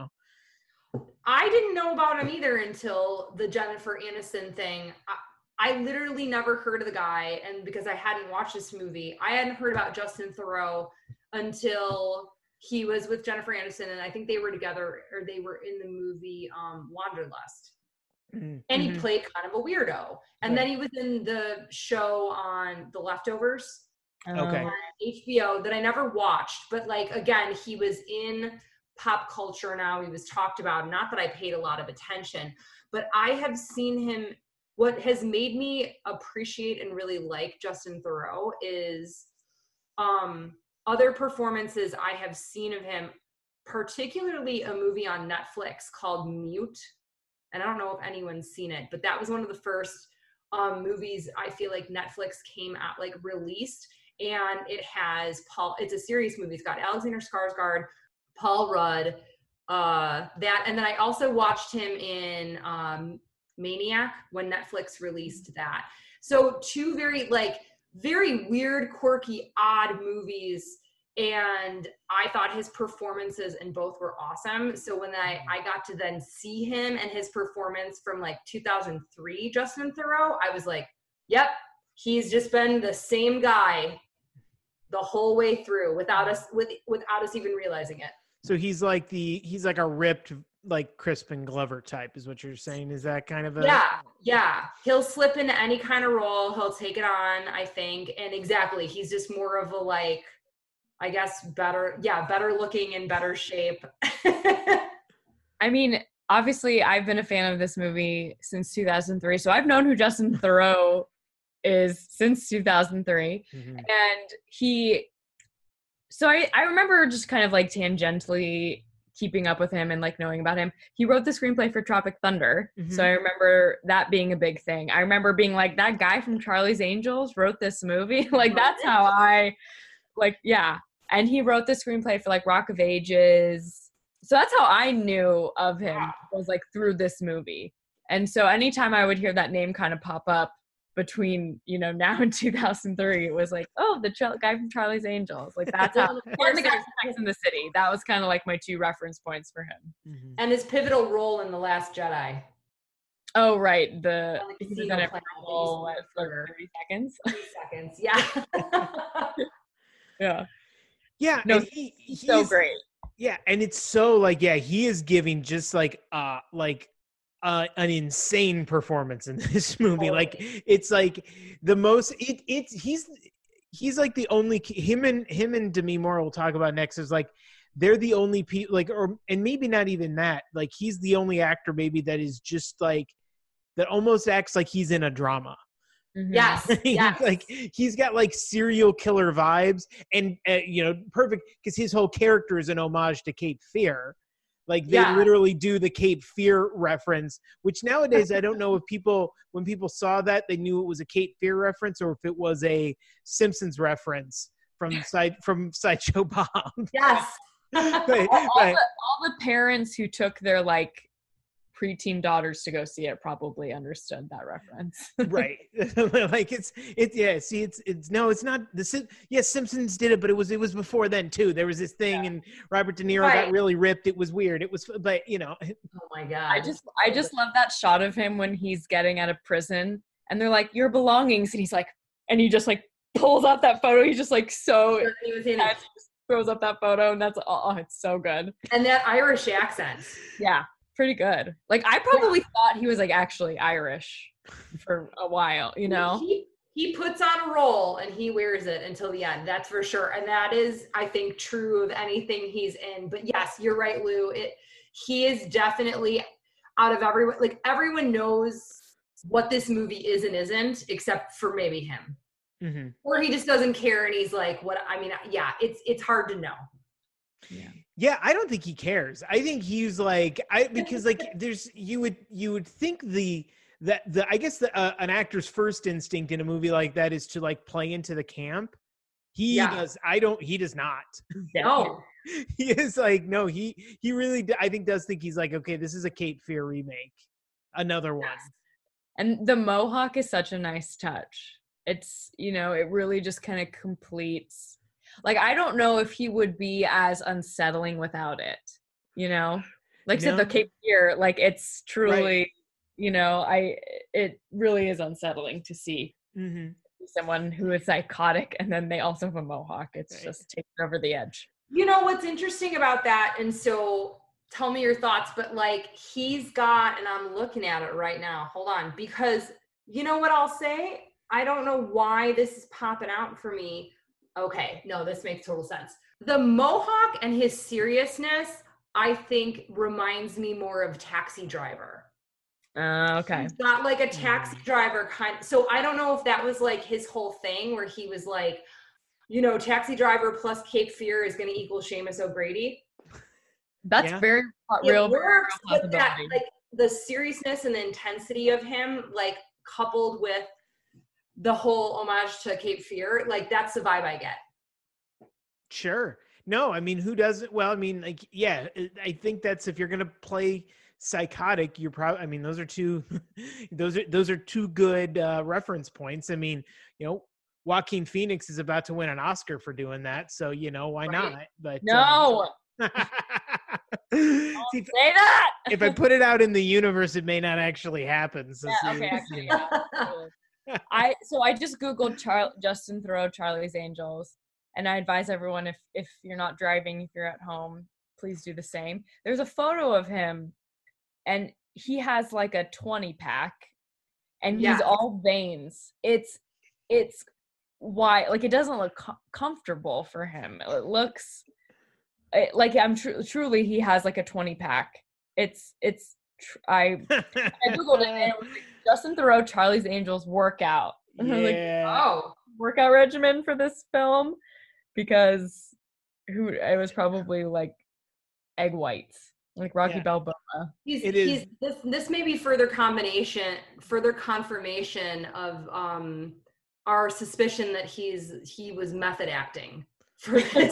I didn't know about him either until the Jennifer Aniston thing. I literally never heard of the guy, and because I hadn't watched this movie, I hadn't heard about Justin Theroux until he was with Jennifer Aniston, and I think they were together, or they were in the movie Wanderlust. Mm-hmm. And he played kind of a weirdo. And then he was in the show on The Leftovers on HBO that I never watched. But like, again, he was in pop culture now. He was talked about. Not that I paid a lot of attention, but I have seen him. What has made me appreciate and really like Justin Theroux is other performances I have seen of him, particularly a movie on Netflix called Mute. And I don't know if anyone's seen it, but that was one of the first movies I feel like Netflix came out, like released. And it has it's a serious movie. It's got Alexander Skarsgård, Paul Rudd, and then I also watched him in Maniac when Netflix released that. So 2 very weird, quirky, odd movies. And I thought his performances in both were awesome. So when I got to then see him and his performance from like 2003, Justin Theroux, I was like, yep, he's just been the same guy the whole way through without us even realizing it. So he's like a ripped, like Crispin Glover type, is what you're saying? Is that kind of a... Yeah. He'll slip into any kind of role. He'll take it on, I think. And exactly, he's just more of a like, I guess better looking and better shape. I mean, obviously I've been a fan of this movie since 2003. So I've known who Justin Theroux is since 2003. Mm-hmm. And I remember just kind of like tangentially keeping up with him and like knowing about him. He wrote the screenplay for Tropic Thunder. Mm-hmm. So I remember that being a big thing. I remember being like, that guy from Charlie's Angels wrote this movie. Like that's how yeah. And he wrote the screenplay for like Rock of Ages. So that's how I knew of him, was like through this movie. And so anytime I would hear that name kind of pop up between, now and 2003, it was like, oh, the guy from Charlie's Angels. Like that's how, and the guy from Sex and the City. That was kind of like my 2 reference points for him. Mm-hmm. And his pivotal role in The Last Jedi. Oh, right. He's in it for 30 seconds. 30 seconds, yeah. Yeah. Yeah. No, he's so great. Yeah. And it's so like, he is giving just like an insane performance in this movie. Like it's like the most, he's like the only, him and Demi Moore, we'll talk about next, is like, they're the only people like, and maybe not even that, like he's the only actor maybe that is just like, that almost acts like he's in a drama. Mm-hmm. Yes. Like he's got like serial killer vibes, and perfect, because his whole character is an homage to Cape Fear. Like they literally do the Cape Fear reference, which nowadays I don't know if when people saw that, they knew it was a Cape Fear reference or if it was a Simpsons reference from Sideshow Bob. Yes. all the parents who took their like preteen daughters to go see it probably understood that reference. Right. Like it's not Simpsons did it, but it was before then too. There was this thing and Robert De Niro got really ripped. It was weird. It was, but oh my God. I just love that shot of him when he's getting out of prison and they're like, your belongings. And he's like, and he just like pulls out that photo. He's just like, so he was in it. Throws up that photo and that's it's so good. And that Irish accent. Yeah. Pretty good. Like I probably thought he was like actually Irish for a while, he puts on a role and he wears it until the end. That's for sure. And that is, I think, true of anything he's in. But yes, you're right, Lou. He is definitely out of everyone. Like everyone knows what this movie is and isn't, except for maybe him. Mm-hmm. Or he just doesn't care and he's like, what? I mean, yeah, it's hard to know. Yeah, I don't think he cares. I think he's like, because like there's you would think I guess an actor's first instinct in a movie like that is to like play into the camp. He does not. No. He is like, no, he really, I think does think he's like, okay, this is a Cape Fear remake. Another one. And the mohawk is such a nice touch. It's, it really just kind of completes. Like, I don't know if he would be as unsettling without it, Like I said, the Cape Fear, like it's truly, right. It really is unsettling to see someone who is psychotic and then they also have a mohawk. It's just takes it over the edge. What's interesting about that, and so tell me your thoughts, but like he's got, and I'm looking at it right now, hold on, because you know what I'll say? I don't know why this is popping out for me. Okay, no, this makes total sense. The mohawk and his seriousness, I think, reminds me more of Taxi Driver. Okay. He's got like a taxi driver kind. So I don't know if that was like his whole thing where he was like, Taxi Driver plus Cape Fear is going to equal Seamus O'Grady. That's very real. Works, but that, like the seriousness and the intensity of him, like coupled with the whole homage to Cape Fear, like that's the vibe I get. Sure. No, I mean, who doesn't? Well, I mean, like, yeah, I think that's, if you're going to play psychotic, you're probably, I mean, those are two good reference points. I mean, Joaquin Phoenix is about to win an Oscar for doing that. So, why not? But no. See, say that. If I put it out in the universe, it may not actually happen. So yeah, okay, actually, yeah. I just Googled Justin Theroux, Charlie's Angels, and I advise everyone if you're not driving, if you're at home, please do the same. There's a photo of him, and he has like a 20-pack, and he's all veins. It's why, like, it doesn't look comfortable for him. It looks like truly he has like a 20-pack. I Googled it and it was like Justin Theroux, Charlie's Angels workout. And I was like, workout regimen for this film, because it was probably like egg whites, like Rocky Balboa. This may be further confirmation of our suspicion that he was method acting for this.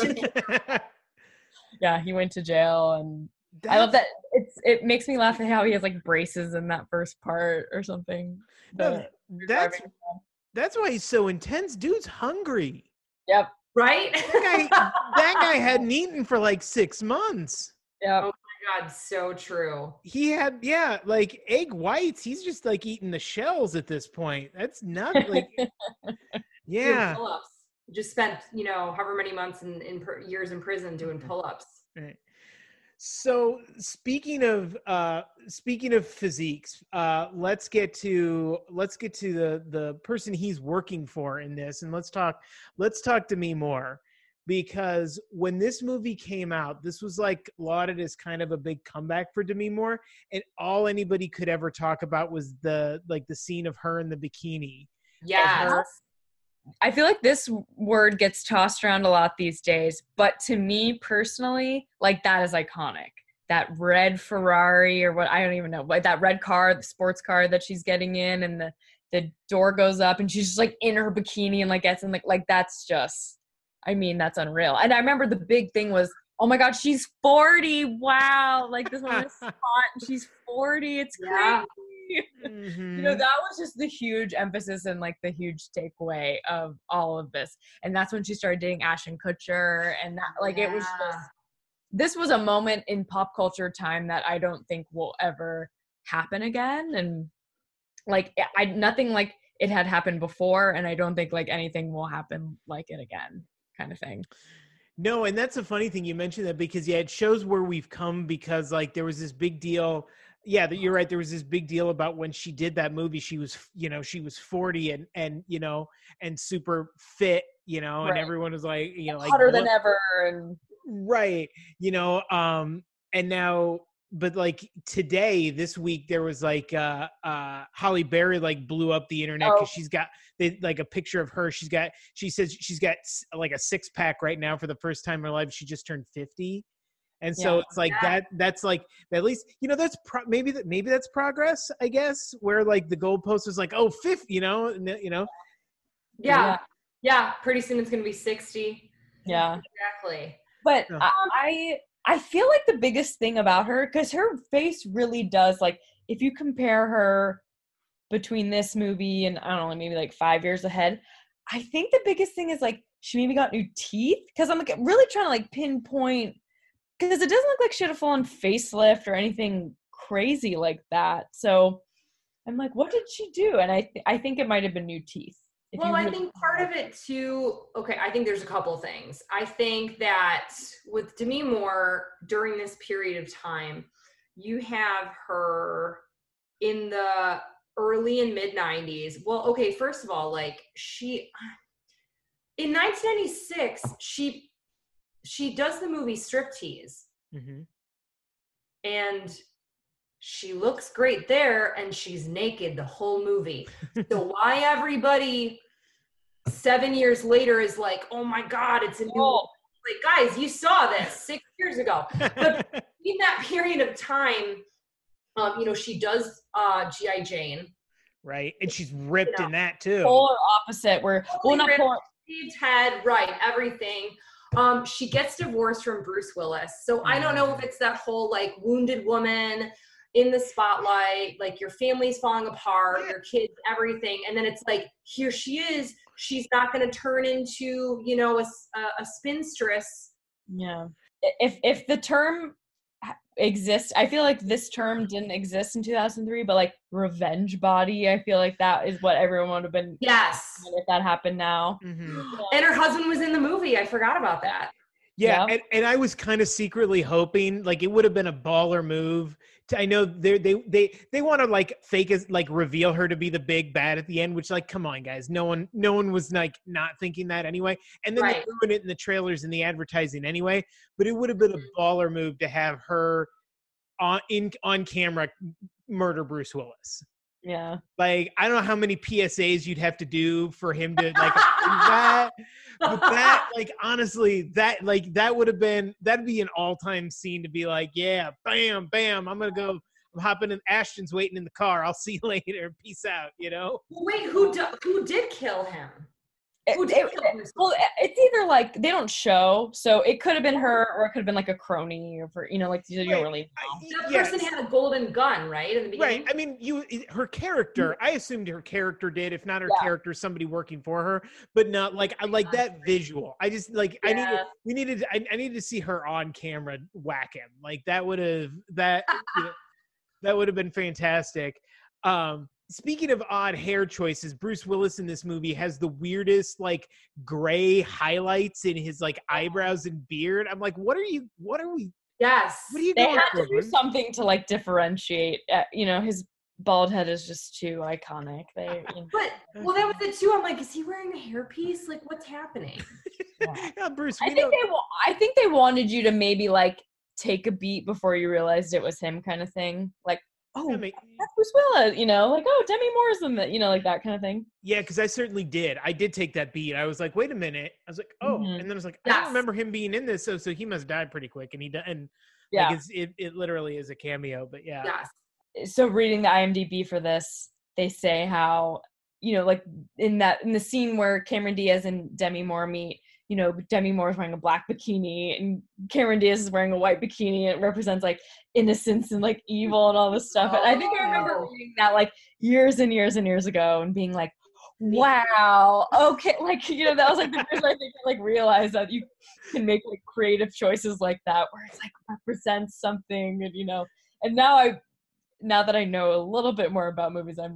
Yeah, he went to jail, and I love that. It makes me laugh at how he has like braces in that first part or something. No, that's why he's so intense. Dude's hungry. Yep. Right? That guy hadn't eaten for like 6 months. Yeah. Oh my God, so true. He had, like egg whites. He's just like eating the shells at this point. That's not like, yeah. Pull-ups. Just spent, however many months in years in prison doing pull-ups. Right. So speaking of physiques, let's get to the person he's working for in this, and let's talk Demi Moore, because when this movie came out, this was like lauded as kind of a big comeback for Demi Moore, and all anybody could ever talk about was the scene of her in the bikini. Yeah. I feel like this word gets tossed around a lot these days, but to me personally, like, that is iconic. That red Ferrari, or what, I don't even know, but that red car, the sports car that she's getting in, and the door goes up and she's just like in her bikini and like gets in, like that's just, I mean, that's unreal. And I remember the big thing was, oh my God, she's 40. Wow. Like, this woman is hot and she's 40. It's crazy. Mm-hmm. That was just the huge emphasis and like the huge takeaway of all of this. And that's when she started dating Ashton Kutcher, and that, like, it was just, this was a moment in pop culture time that I don't think will ever happen again. And like, nothing like it had happened before, and I don't think like anything will happen like it again, kind of thing. No, and that's a funny thing you mentioned that, because it shows where we've come, because like there was this big deal yeah, that you're right. There was this big deal about when she did that movie. She was, she was 40 and and super fit, and Right. everyone was like, like Hotter than ever. And right, and now, but like today, this week, there was like Holly Berry like blew up the internet because she's got like a picture of her. She says she's got like a 6-pack right now for the first time in her life. She just turned 50. And so it's like that's like, at least, that's maybe that's progress, I guess, where like the goalpost is like, 50, Yeah. Pretty soon it's going to be 60. Yeah, exactly. But I feel like the biggest thing about her, because her face really does, like, if you compare her between this movie and, I don't know, maybe like 5 years ahead, I think the biggest thing is like she maybe got new teeth, because I'm like really trying to like pinpoint, because it doesn't look like she had a full-on facelift or anything crazy like that. So I'm like, what did she do? And I think it might have been new teeth. Well, I think part of it too, I think there's a couple of things. I think that with Demi Moore during this period of time, you have her in the early and mid 90s. Well, okay, first of all, like in 1996, she does the movie Striptease. Mm-hmm. And she looks great there, and she's naked the whole movie. So why everybody 7 years later is like, oh my God, it's a new like, guys, you saw this 6 years ago. But in that period of time, she does G.I. Jane. Right. And she's ripped in that too. Polar opposite, where not polar. Shaved head, right, everything. She gets divorced from Bruce Willis. So I don't know if it's that whole like wounded woman in the spotlight, like your family's falling apart, your kids, everything. And then it's like, here she is. She's not going to turn into, a spinstress. Yeah. If the term exists, I feel like this term didn't exist in 2003, but like revenge body, I feel like that is what everyone would have been. Yes. If that happened now. Mm-hmm. And her husband was in the movie. I forgot about that. Yeah. And I was kind of secretly hoping like it would have been a baller move. I know they want to like fake as like reveal her to be the big bad at the end, which like, come on guys, no one was like not thinking that anyway. And then they ruined it in the trailers and the advertising anyway, but it would have been a baller move to have her on camera murder Bruce Willis. Yeah. Like, I don't know how many PSAs you'd have to do for him to like that. But that, like, honestly, that that'd be an all-time scene to be like, yeah, bam, bam, I'm hopping in, Ashton's waiting in the car. I'll see you later. Peace out, Wait, who did kill him? Well, it's either like they don't show, so it could have been her, or it could have been like a crony, or like you don't really know. That person had a golden gun, right, in the beginning. Right. I mean, her character. I assumed her character did. If not her character, somebody working for her. But not like I like that visual. I just like I needed to see her on camera whack him. Like that would have that would have been fantastic. Speaking of odd hair choices, Bruce Willis in this movie has the weirdest like gray highlights in his like eyebrows and beard. I'm like, what are we? Yes. What are you They going had for? to do something to like differentiate. His bald head is just too iconic. But that was it too. I'm like, is he wearing a hairpiece? Like, what's happening? Yeah, Bruce. I think they wanted you to maybe like take a beat before you realized it was him, kind of thing. Like, that's Bruce Willis, like, oh, Demi Moore's in the, like that kind of thing. Yeah, because I certainly did. I did take that beat. I was like, wait a minute. I was like, oh, and then I was like, I don't remember him being in this. So he must have died pretty quick. And like it literally is a cameo. But yeah. Yes. So reading the IMDb for this, they say how, like in the scene where Cameron Diaz and Demi Moore meet, Demi Moore is wearing a black bikini and Cameron Diaz is wearing a white bikini. It represents like innocence and like evil and all this stuff. And I think I remember reading that like years and years and years ago and being like, wow, okay. Like, that was like the first I think I like realized that you can make like creative choices like that where it's like represents something and, and now that I know a little bit more about movies, I'm not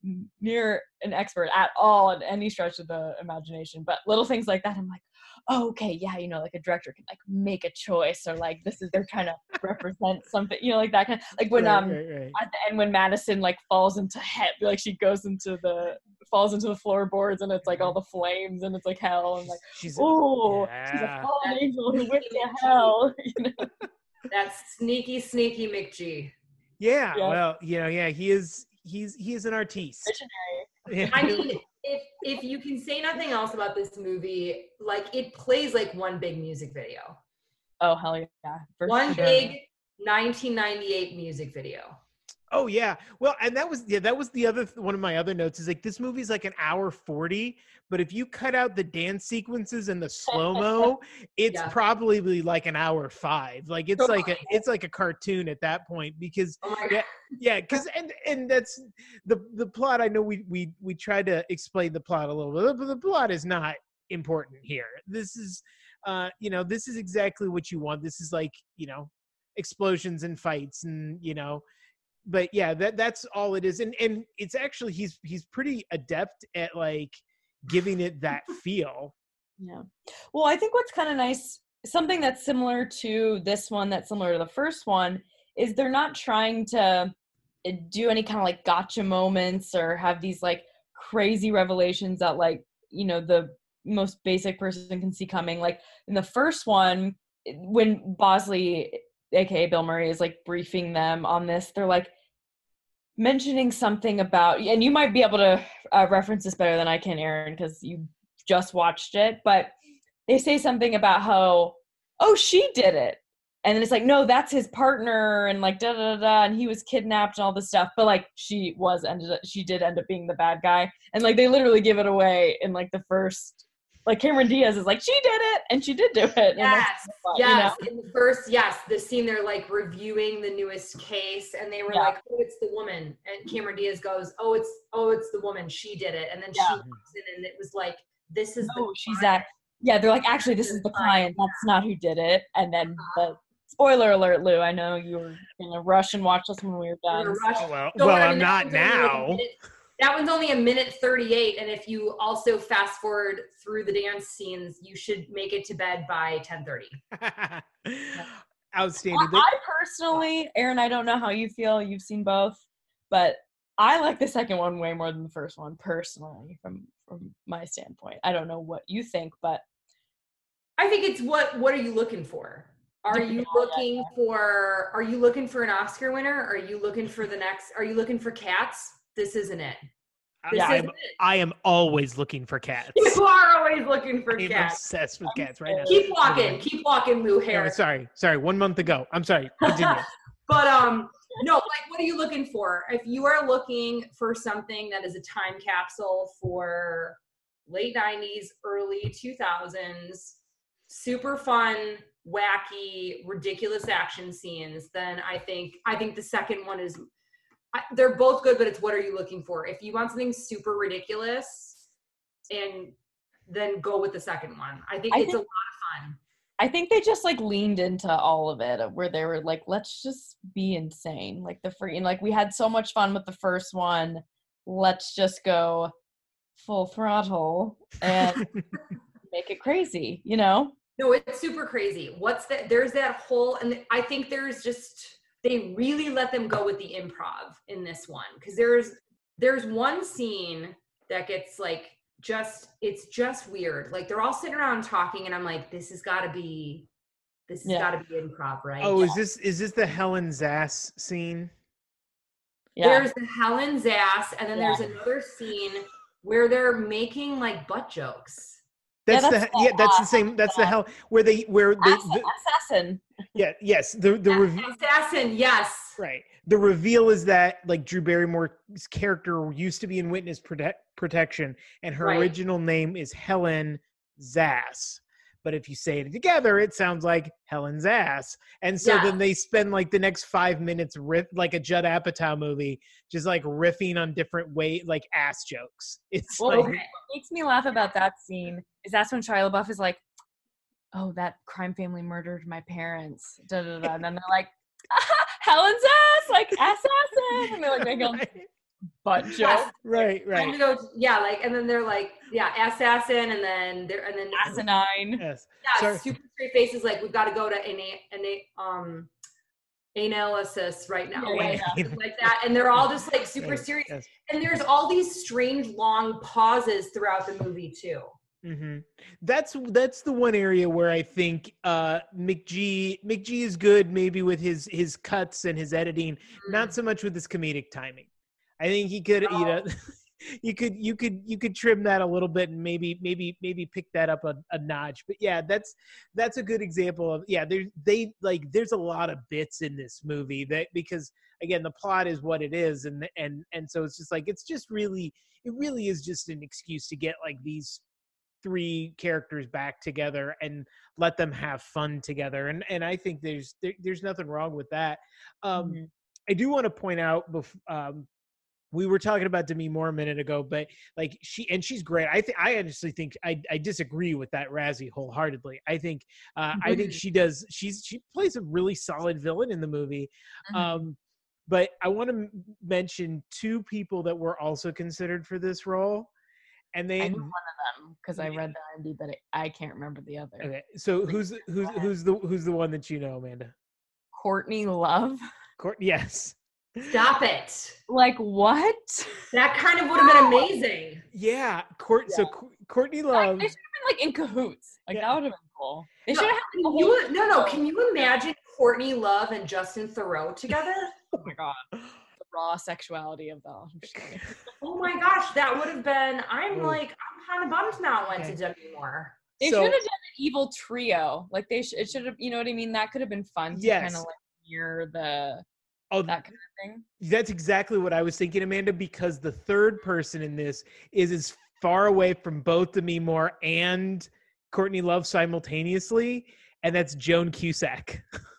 near an expert at all in any stretch of the imagination, but little things like that, I'm like, oh, okay, yeah, you know, like a director can like make a choice, or like this is they're trying to represent something, you know, like that kind of, like when right. at the end when Madison like falls into like she falls into the floorboards, and it's like all the flames and it's like hell, and like she's a fallen angel who went to hell. You know? That's sneaky McG. Yeah, well, you know, yeah, he is an artiste. Visionary. I mean, if you can say nothing else about this movie, like it plays like one big music video. Oh hell yeah! One big 1998 music video. Oh yeah, well, and that was the other one of my other notes is like this movie's like an hour 40, but if you cut out the dance sequences and the slow mo, it's probably like an hour 5. Like it's like a cartoon at that point because because and that's the plot. I know we tried to explain the plot a little bit, but the plot is not important here. This is this is exactly what you want. This is like, you know, explosions and fights and, you know. But yeah, that's all it is, and it's actually he's pretty adept at like giving it that feel. Yeah, well, I think what's kind of nice, something that's similar to this one, that's similar to the first one, is they're not trying to do any kind of like gotcha moments or have these like crazy revelations that like, you know, the most basic person can see coming. Like in the first one, when Bosley, aka Bill Murray, is like briefing them on this, they're like mentioning something about, and you might be able to reference this better than I can, Aaron, because you just watched it, but they say something about how, oh, she did it, and then it's like, no, that's his partner, and like da da da, and he was kidnapped and all this stuff, but like she did end up being the bad guy, and like they literally give it away in like the first. Like Cameron Diaz is like, she did it, and she did do it. Yes, fun, yes. You know? In the first, the scene they're like reviewing the newest case, and they were like, oh, it's the woman, and Cameron Diaz goes, oh, it's the woman, she did it, and then she walks in, and it was like, this is she's that. Yeah, they're like, actually, this is the client. That's not who did it. And then the spoiler alert, Lou. I know you were gonna rush and watch this when we were done. Well, I'm not now. That one's only 1:38, and if you also fast forward through the dance scenes, you should make it to bed by 10:30. Outstanding. I personally, Aaron, I don't know how you feel. You've seen both, but I like the second one way more than the first one, personally, from my standpoint. I don't know what you think, but I think it's what are you looking for? Are you looking for an Oscar winner? Are you looking for Cats? This isn't it. I am always looking for cats. You are always looking for cats. I'm obsessed with cats right now. Keep walking, Lou Harris. No, sorry. 1 month ago. I'm sorry. Continue. But no, like, what are you looking for? If you are looking for something that is a time capsule for late 90s, early 2000s, super fun, wacky, ridiculous action scenes, then I think the second one is. They're both good, but it's what are you looking for? If you want something super ridiculous, and then go with the second one. I think it's a lot of fun. I think they just like leaned into all of it, where they were like, let's just be insane. Like like we had so much fun with the first one. Let's just go full throttle and make it crazy, you know? No, it's super crazy. There's that whole, and I think they really let them go with the improv in this one, because there's one scene that gets like it's just weird. Like they're all sitting around talking, and I'm like, this has got to be improv, right? Oh, is this the Helen Zass scene? Yeah. There's the Helen Zass, and then there's another scene where they're making like butt jokes. That's the same. That's the hell where the assassin. Yeah. Yes. The assassin. Yes. Right. The reveal is that like Drew Barrymore's character used to be in witness protection, and her original name is Helen Zass. But if you say it together, it sounds like Helen's ass. And so then they spend like the next 5 minutes like a Judd Apatow movie, just like riffing on different like ass jokes. It's what makes me laugh about that scene is that's when Shia LaBeouf is like, oh, that crime family murdered my parents. Da, da, da. And then they're like, Helen's ass, like assassin. And they're like, butt joke. Right. Time to go, like, and then they're like, assassin, and then Asinine. Yes. yeah, Sorry. super straight faces, like, we've got to go to analysis right now, like that, and they're all just like super serious. Yes. And there's all these strange long pauses throughout the movie too. Mm-hmm. That's the one area where I think McG is good, maybe with his cuts and his editing, not so much with his comedic timing. I think he could, you could trim that a little bit and maybe pick that up a notch. But yeah, that's a good example of there's a lot of bits in this movie that, because again, the plot is what it is, and so it's just like it really is just an excuse to get like these three characters back together and let them have fun together, and I think there's nothing wrong with that. I do want to point out we were talking about Demi Moore a minute ago, but like she's great. I honestly think I disagree with that Razzie wholeheartedly. I think I think she plays a really solid villain in the movie. But I want to mention two people that were also considered for this role. And I knew one of them because I read the IMDb, but I can't remember the other. Okay, so who's the one that you know, Amanda? Courtney Love. Yes. Stop it! Like what? That kind of would have been amazing. Yeah, So Courtney Love. They should have been like in cahoots. Like that would have been cool. They should have had the whole. Can you imagine Courtney Love and Justin Theroux together? Oh my god. Raw sexuality of them. Oh my gosh, that would have been. I'm kind of bummed now it went to Demi Moore. They should have done an evil trio. Like it should have. You know what I mean? That could have been fun to kind of like mirror that kind of thing. That's exactly what I was thinking, Amanda. Because the third person in this is as far away from both Demi Moore and Courtney Love simultaneously, and that's Joan Cusack.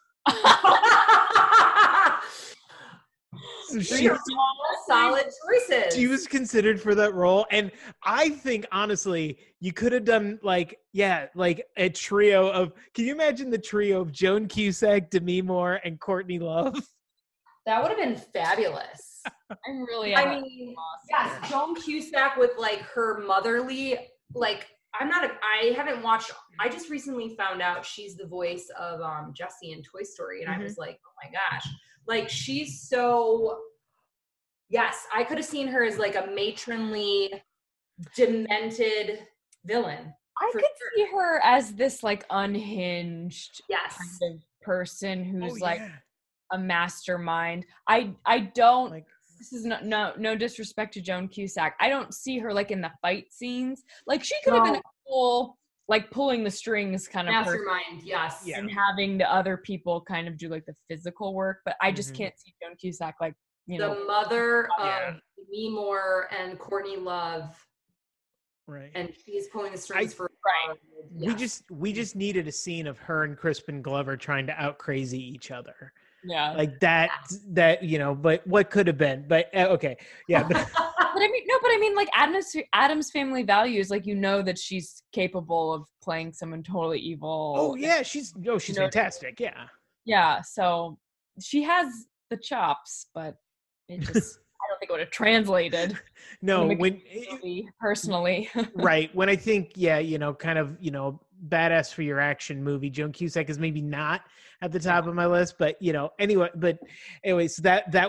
So she was all solid choices. She was considered for that role, and I think honestly, you could have done like a trio of. Can you imagine the trio of Joan Cusack, Demi Moore, and Courtney Love? That would have been fabulous. I'm really. I mean, yes, Joan Cusack with like her motherly like. I haven't watched. I just recently found out she's the voice of Jessie in Toy Story, and I was like, oh my gosh. Like, she's so, yes, I could have seen her as like a matronly, demented villain. I could see her as this like unhinged kind of person who's a mastermind. I don't, this is no disrespect to Joan Cusack. I don't see her like in the fight scenes. Like she could have been a cool, like pulling the strings kind of mastermind, yes. And having the other people kind of do like the physical work, but I just can't see Joan Cusack like, the mother of Demi Moore and Courtney Love. Right. And she's pulling the strings for we just needed a scene of her and Crispin Glover trying to out crazy each other. Yeah. Like that but what could have been. But okay. Yeah. But I mean, like Addams Family Values, like that she's capable of playing someone totally evil. Oh yeah, she's fantastic. Yeah. Yeah, so she has the chops, but it just I don't think it would have translated. No, personally. Right. When I think, kind of, badass for your action movie, Joan Cusack is maybe not at the top of my list, but anyway, so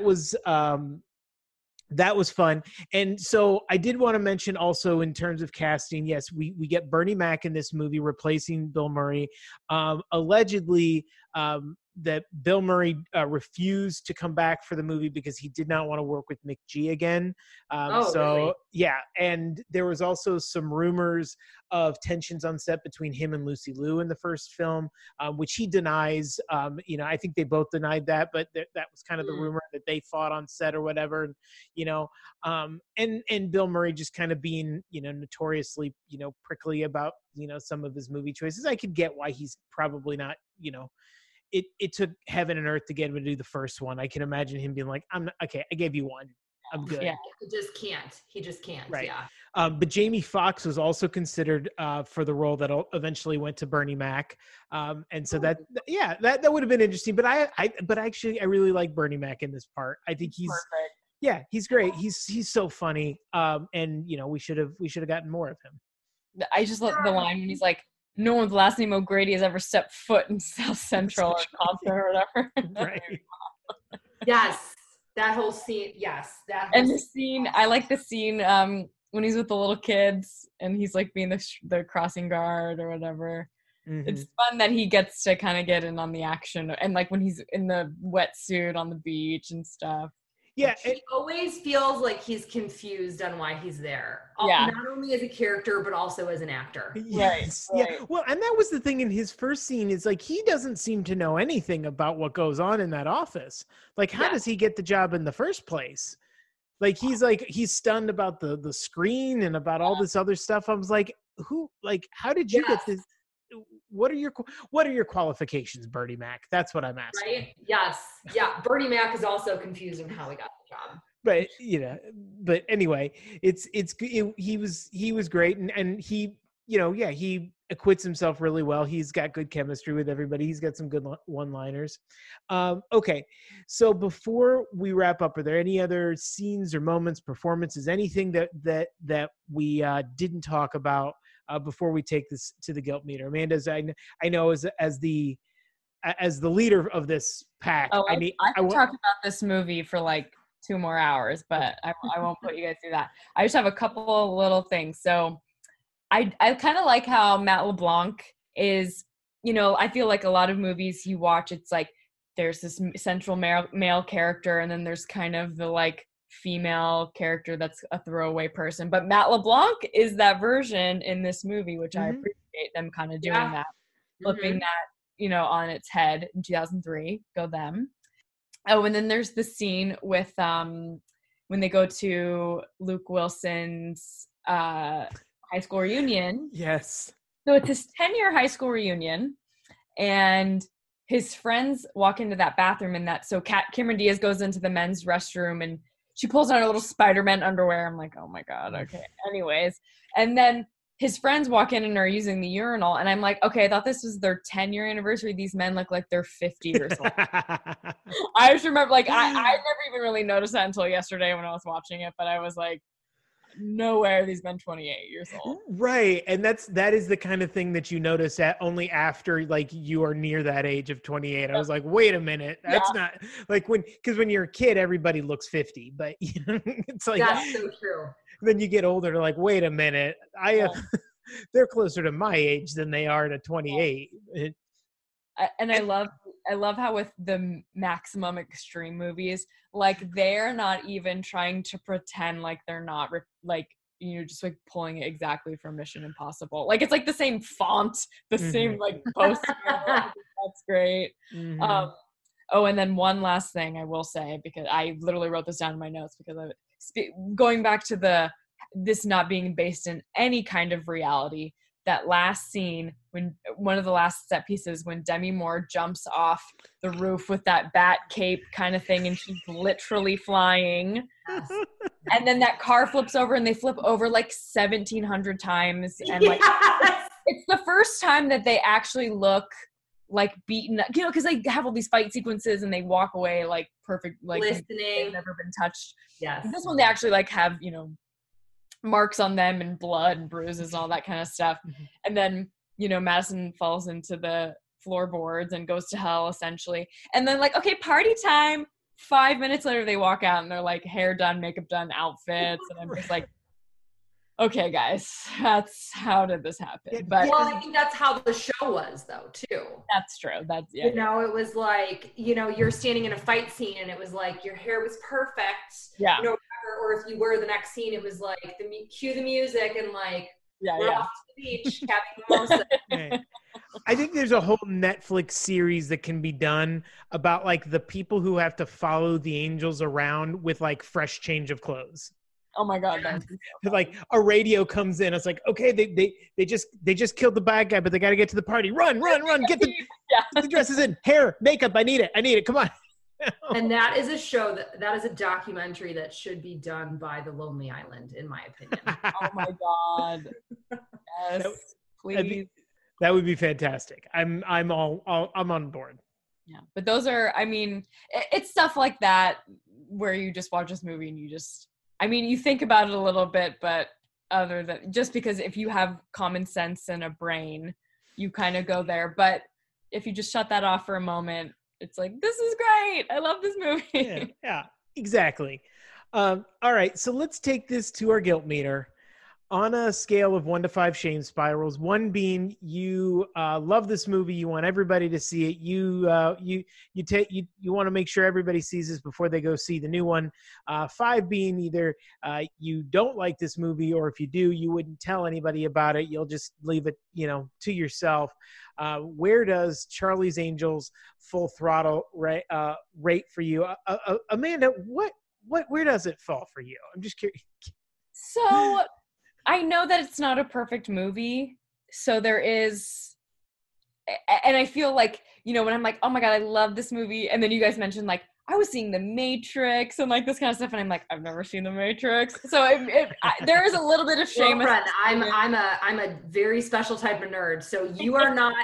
that was fun. And so I did want to mention also in terms of casting, yes, we get Bernie Mac in this movie replacing Bill Murray. Allegedly, that Bill Murray refused to come back for the movie because he did not want to work with McG again. Really? Yeah. And there was also some rumors of tensions on set between him and Lucy Liu in the first film, which he denies. I think they both denied that, but that was kind of the rumor that they fought on set or whatever. And, and Bill Murray just kind of being, notoriously, prickly about, some of his movie choices. I could get why he's probably not, It took heaven and earth to get him to do the first one. I can imagine him being like, I gave you one. I'm good. Yeah, he just can't. Right. Yeah. But Jamie Foxx was also considered for the role that eventually went to Bernie Mac. And so that would have been interesting. But I really like Bernie Mac in this part. I think he's Yeah, he's great. He's so funny. And you know, we should have gotten more of him. I just love the line when he's like, no one with the last name O'Grady has ever stepped foot in South Central or Compton or whatever. Right. Yes, that whole scene. Yes, that. And the scene, I like the scene when he's with the little kids and he's like being the crossing guard or whatever. Mm-hmm. It's fun that he gets to kind of get in on the action, and like when he's in the wetsuit on the beach and stuff. Yeah, he always feels like he's confused on why he's there. Yeah. Not only as a character, but also as an actor. Yes. Right. Yeah. Well, and that was the thing in his first scene is like, he doesn't seem to know anything about what goes on in that office. Like, how does he get the job in the first place? Like, he's stunned about the screen and about all this other stuff. I was like, how did you get this? What are your qualifications, Bernie Mac? That's what I'm asking. Right? Yes. Yeah. Bernie Mac is also confused on how he got the job. But but anyway, he was great, and he, he acquits himself really well. He's got good chemistry with everybody. He's got some good one-liners. Okay, so before we wrap up, are there any other scenes or moments, performances, anything that we didn't talk about before we take this to the guilt meter? Amanda, I know as the leader of this pack, I can talk about this movie for like 2 more hours, but I won't put you guys through that. I just have a couple of little things. So I kind of like how Matt LeBlanc is, I feel like a lot of movies you watch, it's like there's this central male character, and then there's kind of the like female character that's a throwaway person. But Matt LeBlanc is that version in this movie, which I appreciate them kind of doing that, flipping that, on its head in 2003. Go them. Oh, and then there's the scene with when they go to Luke Wilson's high school reunion. Yes. So it's his 10-year high school reunion, and his friends walk into that bathroom, and so Cameron Diaz goes into the men's restroom, and she pulls out her little Spider-Man underwear. I'm like, oh my God, okay. Anyways, and then his friends walk in and are using the urinal, and I'm like, okay, I thought this was their 10-year anniversary. These men look like they're 50 years old. I just remember, like, I never even really noticed that until yesterday when I was watching it, but I was like, no way are these men 28 years old. Right. And that is the kind of thing that you notice only after like you are near that age of 28. I was like, wait a minute. That's not like because when you're a kid, everybody looks 50, but it's like, that's so true. Then you get older, they're like, wait a minute. They're closer to my age than they are to 28. I love how with the Maximum Extreme movies, like they're not even trying to pretend like they're not just like pulling it exactly from Mission Impossible. Like it's like the same font, the same like poster. That's great. Mm-hmm. And then one last thing I will say, because I literally wrote this down in my notes because of it. Going back to this not being based in any kind of reality. That last scene, when one of the last set pieces, when Demi Moore jumps off the roof with that bat cape kind of thing, and she's literally flying. Yes. And then that car flips over, and they flip over like 1,700 times. And like, it's the first time that they actually look like beaten up, because they have all these fight sequences and they walk away like perfect, like listening, they've never been touched. Yes. This one they actually like have, marks on them and blood and bruises and all that kind of stuff. And then, Madison falls into the floorboards and goes to hell essentially. And then like, okay, party time. 5 minutes later they walk out and they're like hair done, makeup done, outfits. And I'm just like, okay, guys, how did this happen? But I think that's how the show was though, too. That's true. That's, it was like, you're standing in a fight scene and it was like your hair was perfect. Yeah. Or if you were the next scene, it was like cue the music and like we're off to the beach, Captain Right. I think there's a whole Netflix series that can be done about like the people who have to follow the angels around with like fresh change of clothes. Oh my God! Like a radio comes in, it's like, okay, they just killed the bad guy, but they got to get to the party. Run! Get the dresses in, hair, makeup. I need it. Come on. And that is a show that is a documentary that should be done by The Lonely Island, in my opinion. Oh my God! Yes, please. That would be fantastic. I'm on board. Yeah, but those are, it's stuff like that where you just watch this movie and you think about it a little bit, but other than just because if you have common sense and a brain, you kind of go there. But if you just shut that off for a moment, it's like, this is great. I love this movie. Yeah, exactly. All right, so let's take this to our guilt meter. On a scale of 1 to 5 shame spirals, 1 being you love this movie, you want everybody to see it, you want to make sure everybody sees this before they go see the new one. 5 being either you don't like this movie, or if you do, you wouldn't tell anybody about it. You'll just leave it, to yourself. Where does Charlie's Angels Full Throttle rate for you, Amanda? Where does it fall for you? I'm just curious. So I know that it's not a perfect movie. So there is, and I feel like, when I'm like, oh my God, I love this movie. And then you guys mentioned like, I was seeing The Matrix and like this kind of stuff. And I'm like, I've never seen The Matrix. So there is a little bit of shame. Well, friend, I'm a very special type of nerd. So you're not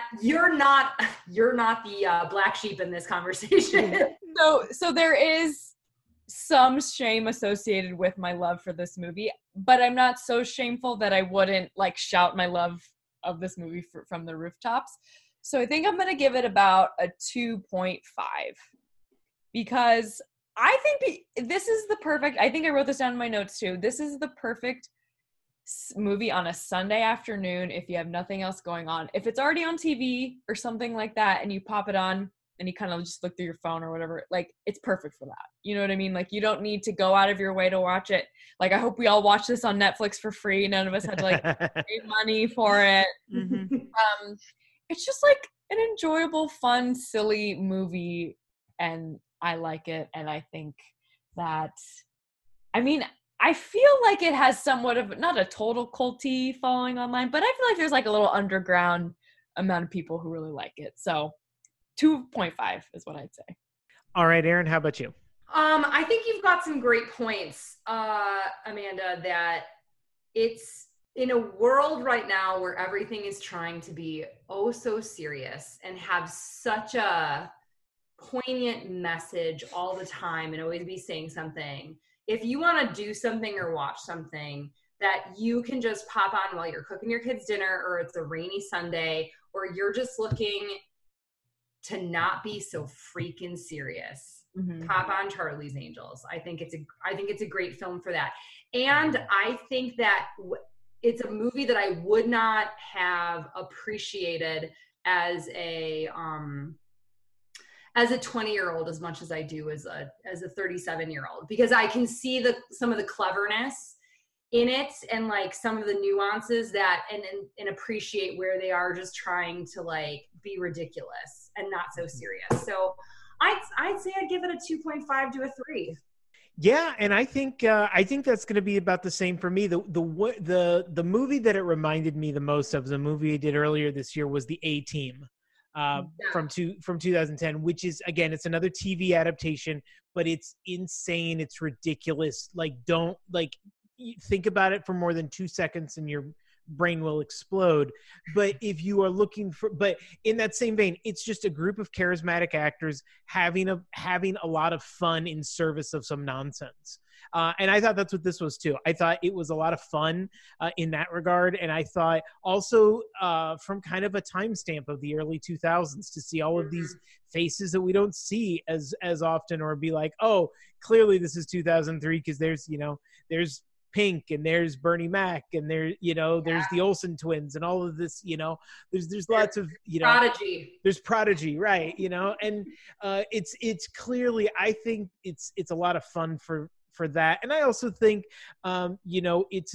the black sheep in this conversation. So there is some shame associated with my love for this movie, but I'm not so shameful that I wouldn't like shout my love of this movie from the rooftops. So I think I'm going to give it about a 2.5, because I think this is the perfect, I think I wrote this down in my notes too. This is the perfect movie on a Sunday afternoon if you have nothing else going on. If it's already on TV or something like that and you pop it on and you kind of just look through your phone or whatever, like it's perfect for that. You know what I mean? Like you don't need to go out of your way to watch it. Like I hope we all watch this on Netflix for free. None of us had to like pay money for it. Mm-hmm. It's just like an enjoyable, fun, silly movie, and I like it. And I think that, I feel like it has somewhat of, not a total culty following online, but I feel like there's like a little underground amount of people who really like it. So 2.5 is what I'd say. All right, Aaron, how about you? I think you've got some great points, Amanda, that it's in a world right now where everything is trying to be oh so serious and have such a poignant message all the time and always be saying something. If you want to do something or watch something that you can just pop on while you're cooking your kids dinner, or it's a rainy Sunday, or you're just looking to not be so freaking serious, pop on Charlie's Angels. I think it's a great film for that. And I think that it's a movie that I would not have appreciated as a 20-year-old as much as I do as a 37-year-old, because I can see some of the cleverness in it and like some of the nuances that and appreciate where they are just trying to like be ridiculous and not so serious. So I'd say I'd give it a 2.5 to a 3. Yeah, and I think that's going to be about the same for me. The movie that it reminded me the most of, the movie I did earlier this year, was The A-Team. From 2010, which is, again, it's another TV adaptation, but it's insane. It's ridiculous. Like, don't think about it for more than 2 seconds and your brain will explode. But if you are looking for, but in that same vein, it's just a group of charismatic actors having a lot of fun in service of some nonsense. And I thought that's what this was too. I thought it was a lot of fun in that regard. And I thought also from kind of a timestamp of the early 2000s to see all of these faces that we don't see as often, or be like, oh, clearly this is 2003 because there's Pink and there's Bernie Mac and there's the Olsen twins and all of this, there's lots of, Prodigy. There's Prodigy, right. And it's clearly, I think it's a lot of fun for that. And I also think, it's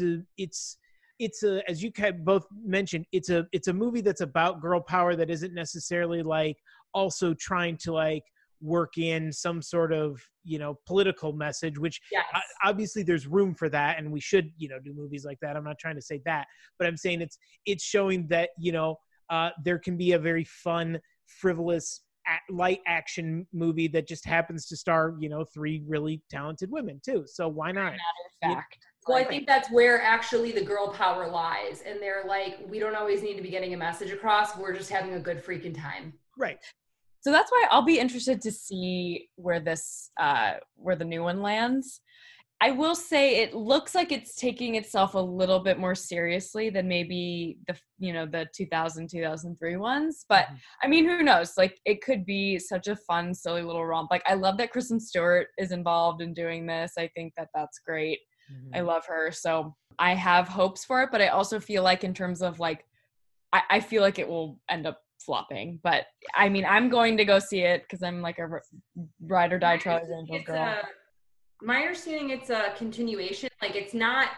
a, as you both mentioned, it's a movie that's about girl power that isn't necessarily like also trying to like work in some sort of political message, which yes. Obviously there's room for that, and we should do movies like that. I'm not trying to say that, but I'm saying it's showing that there can be a very fun, frivolous, light action movie that just happens to star 3 really talented women too. So why not? Matter of fact. Well, I think that's where actually the girl power lies, and they're like, we don't always need to be getting a message across. We're just having a good freaking time. Right. So that's why I'll be interested to see where this where the new one lands. I will say it looks like it's taking itself a little bit more seriously than maybe the 2003 ones. But I mean, who knows? Like, it could be such a fun, silly little romp. Like, I love that Kristen Stewart is involved in doing this. I think that that's great. I love her. So I have hopes for it, but I also feel like in terms of like, I feel like it will end up flopping. But I mean, I'm going to go see it because I'm like a ride or die Charlie's Angels girl. My understanding, it's a continuation. Like, it's not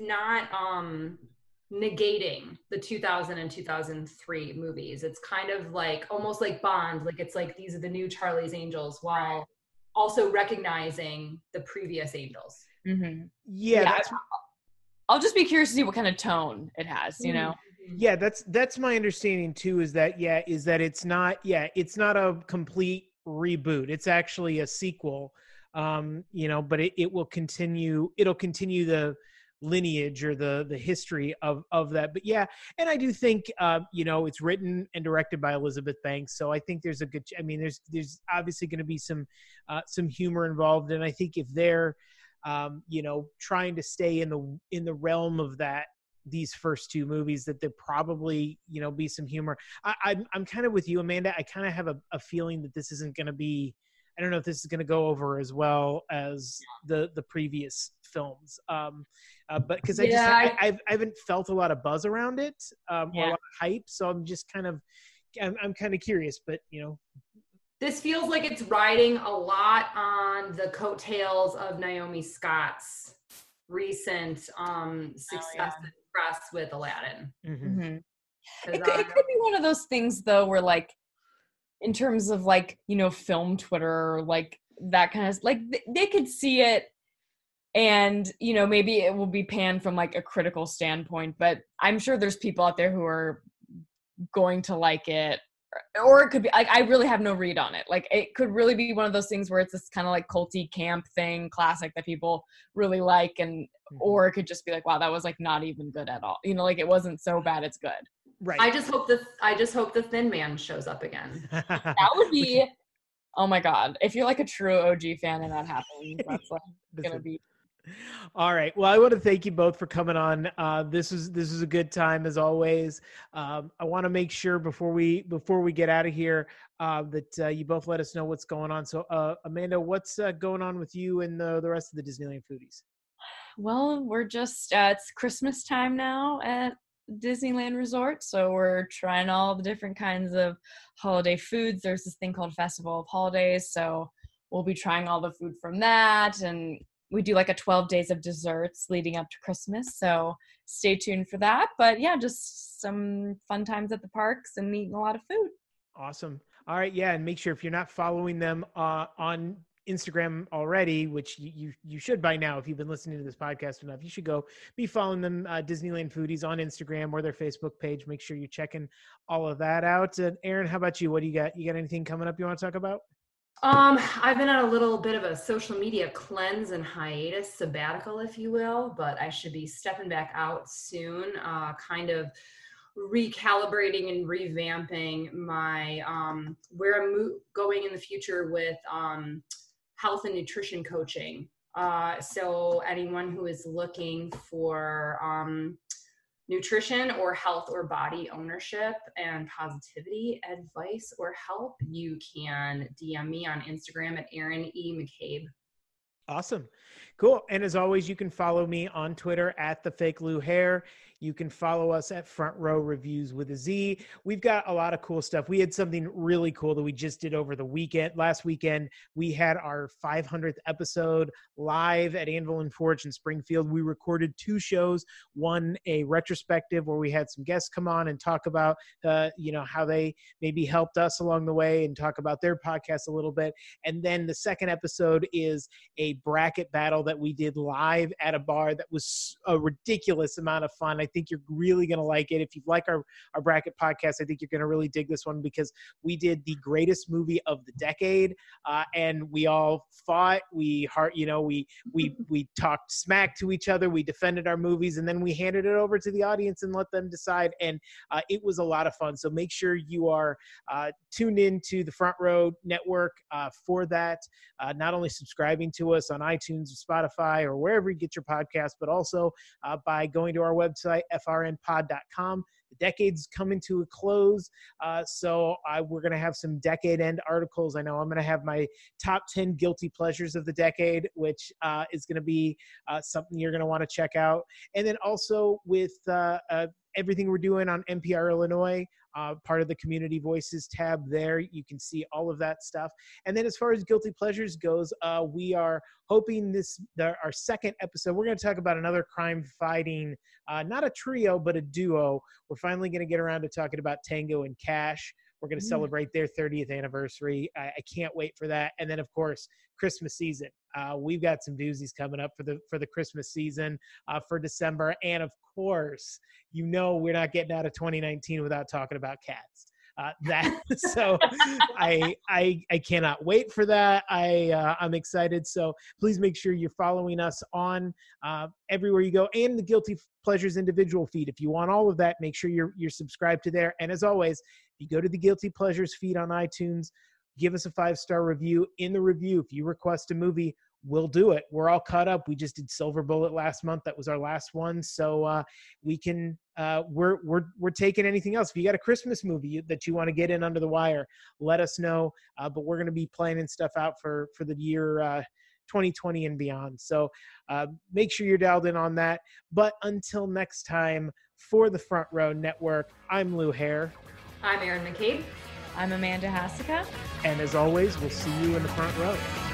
negating the 2000 and 2003 movies. It's kind of like almost like Bond. Like, it's like these are the new Charlie's Angels while also recognizing the previous Angels. Mm-hmm. Yeah, I'll just be curious to see what kind of tone it has, you know? Yeah, that's my understanding too, is that it's not a complete reboot. It's actually a sequel. But it will continue. It'll continue the lineage or the history of that. But yeah, and I do think it's written and directed by Elizabeth Banks, so I think there's a good. I mean, there's obviously going to be some humor involved, and I think if they're trying to stay in the realm of these first two movies, that there probably be some humor. I'm kind of with you, Amanda. I kind of have a feeling that this isn't going to be. I don't know if this is going to go over as well as the previous films, but because I haven't felt a lot of buzz around it, or a lot of hype, so I'm just kind of curious. But this feels like it's riding a lot on the coattails of Naomi Scott's recent success and press with Aladdin. It could be one of those things though, where like, in terms of like, film Twitter, or like that kind of, like they could see it and, maybe it will be panned from like a critical standpoint, but I'm sure there's people out there who are going to like it, or it could be like, I really have no read on it. Like, it could really be one of those things where it's this kind of like culty camp thing, classic that people really like, and or it could just be like, wow, that was like not even good at all. Like, it wasn't so bad, it's good. Right. I just hope the Thin Man shows up again. That would be, oh my God. If you're like a true OG fan and that happens, that's like gonna be. All right. Well, I want to thank you both for coming on. This is a good time as always. I want to make sure before we get out of here that you both let us know what's going on. So, Amanda, what's going on with you and the rest of the Disneyland Foodies? Well, we're just it's Christmas time now at Disneyland Resort, so we're trying all the different kinds of holiday foods. There's this thing called Festival of Holidays, so we'll be trying all the food from that, and we do like a 12 days of desserts leading up to Christmas, so stay tuned for that. But yeah, just some fun times at the parks and eating a lot of food. Awesome. All right, yeah, and make sure if you're not following them on Instagram already, which you should by now if you've been listening to this podcast enough, you should go be following them, Disneyland Foodies, on Instagram or their Facebook page. Make sure you're checking all of that out. Erin, how about you? What do you got? You got anything coming up you want to talk about? I've been on a little bit of a social media cleanse and hiatus, sabbatical, if you will, but I should be stepping back out soon, kind of recalibrating and revamping my where I'm going in the future with health and nutrition coaching. So anyone who is looking for nutrition or health or body ownership and positivity advice or help, you can DM me on Instagram at Erin E. McCabe. Awesome. Cool. And as always, you can follow me on Twitter at The Fake Lou Hair. You can follow us at Front Row Reviews with a Z. We've got a lot of cool stuff. We had something really cool that we just did over the weekend. Last weekend, we had our 500th episode live at Anvil and Forge in Springfield. We recorded 2 shows, one a retrospective where we had some guests come on and talk about, how they maybe helped us along the way and talk about their podcast a little bit. And then the second episode is a bracket battle that we did live at a bar that was a ridiculous amount of fun. I think you're really going to like it. If you like our bracket podcast, I think you're going to really dig this one because we did the greatest movie of the decade, and we all fought. We talked smack to each other. We defended our movies, and then we handed it over to the audience and let them decide. And it was a lot of fun. So make sure you are tuned in to the Front Row Network for that. Not only subscribing to us on iTunes or Spotify or wherever you get your podcast, but also by going to our website, frnpod.com. The decade's coming to a close, so we're going to have some decade-end articles. I know I'm going to have my top 10 guilty pleasures of the decade, which is going to be something you're going to want to check out. And then also with everything we're doing on NPR Illinois, part of the Community Voices tab there. You can see all of that stuff. And then as far as Guilty Pleasures goes, we are hoping our second episode, we're going to talk about another crime-fighting, not a trio, but a duo. We're finally going to get around to talking about Tango and Cash. We're going to celebrate their 30th anniversary. I can't wait for that. And then, of course, Christmas season. We've got some doozies coming up for the Christmas season for December. And, of course, we're not getting out of 2019 without talking about cats. So I cannot wait for that. I'm excited. So please make sure you're following us on everywhere you go, and the Guilty Pleasures individual feed. If you want all of that, make sure you're subscribed to there. And as always, if you go to the Guilty Pleasures feed on iTunes, give us a 5-star review. In the review, if you request a movie, we'll do it. We're all caught up. We just did Silver Bullet last month. That was our last one. So we can we're taking anything else. If you got a Christmas movie that you want to get in under the wire, let us know. But we're going to be planning stuff out for the year 2020 and beyond. So make sure you're dialed in on that. But until next time, for the Front Row Network, I'm Lou Hare. I'm Erin McCabe. I'm Amanda Hasika. And as always, we'll see you in the front row.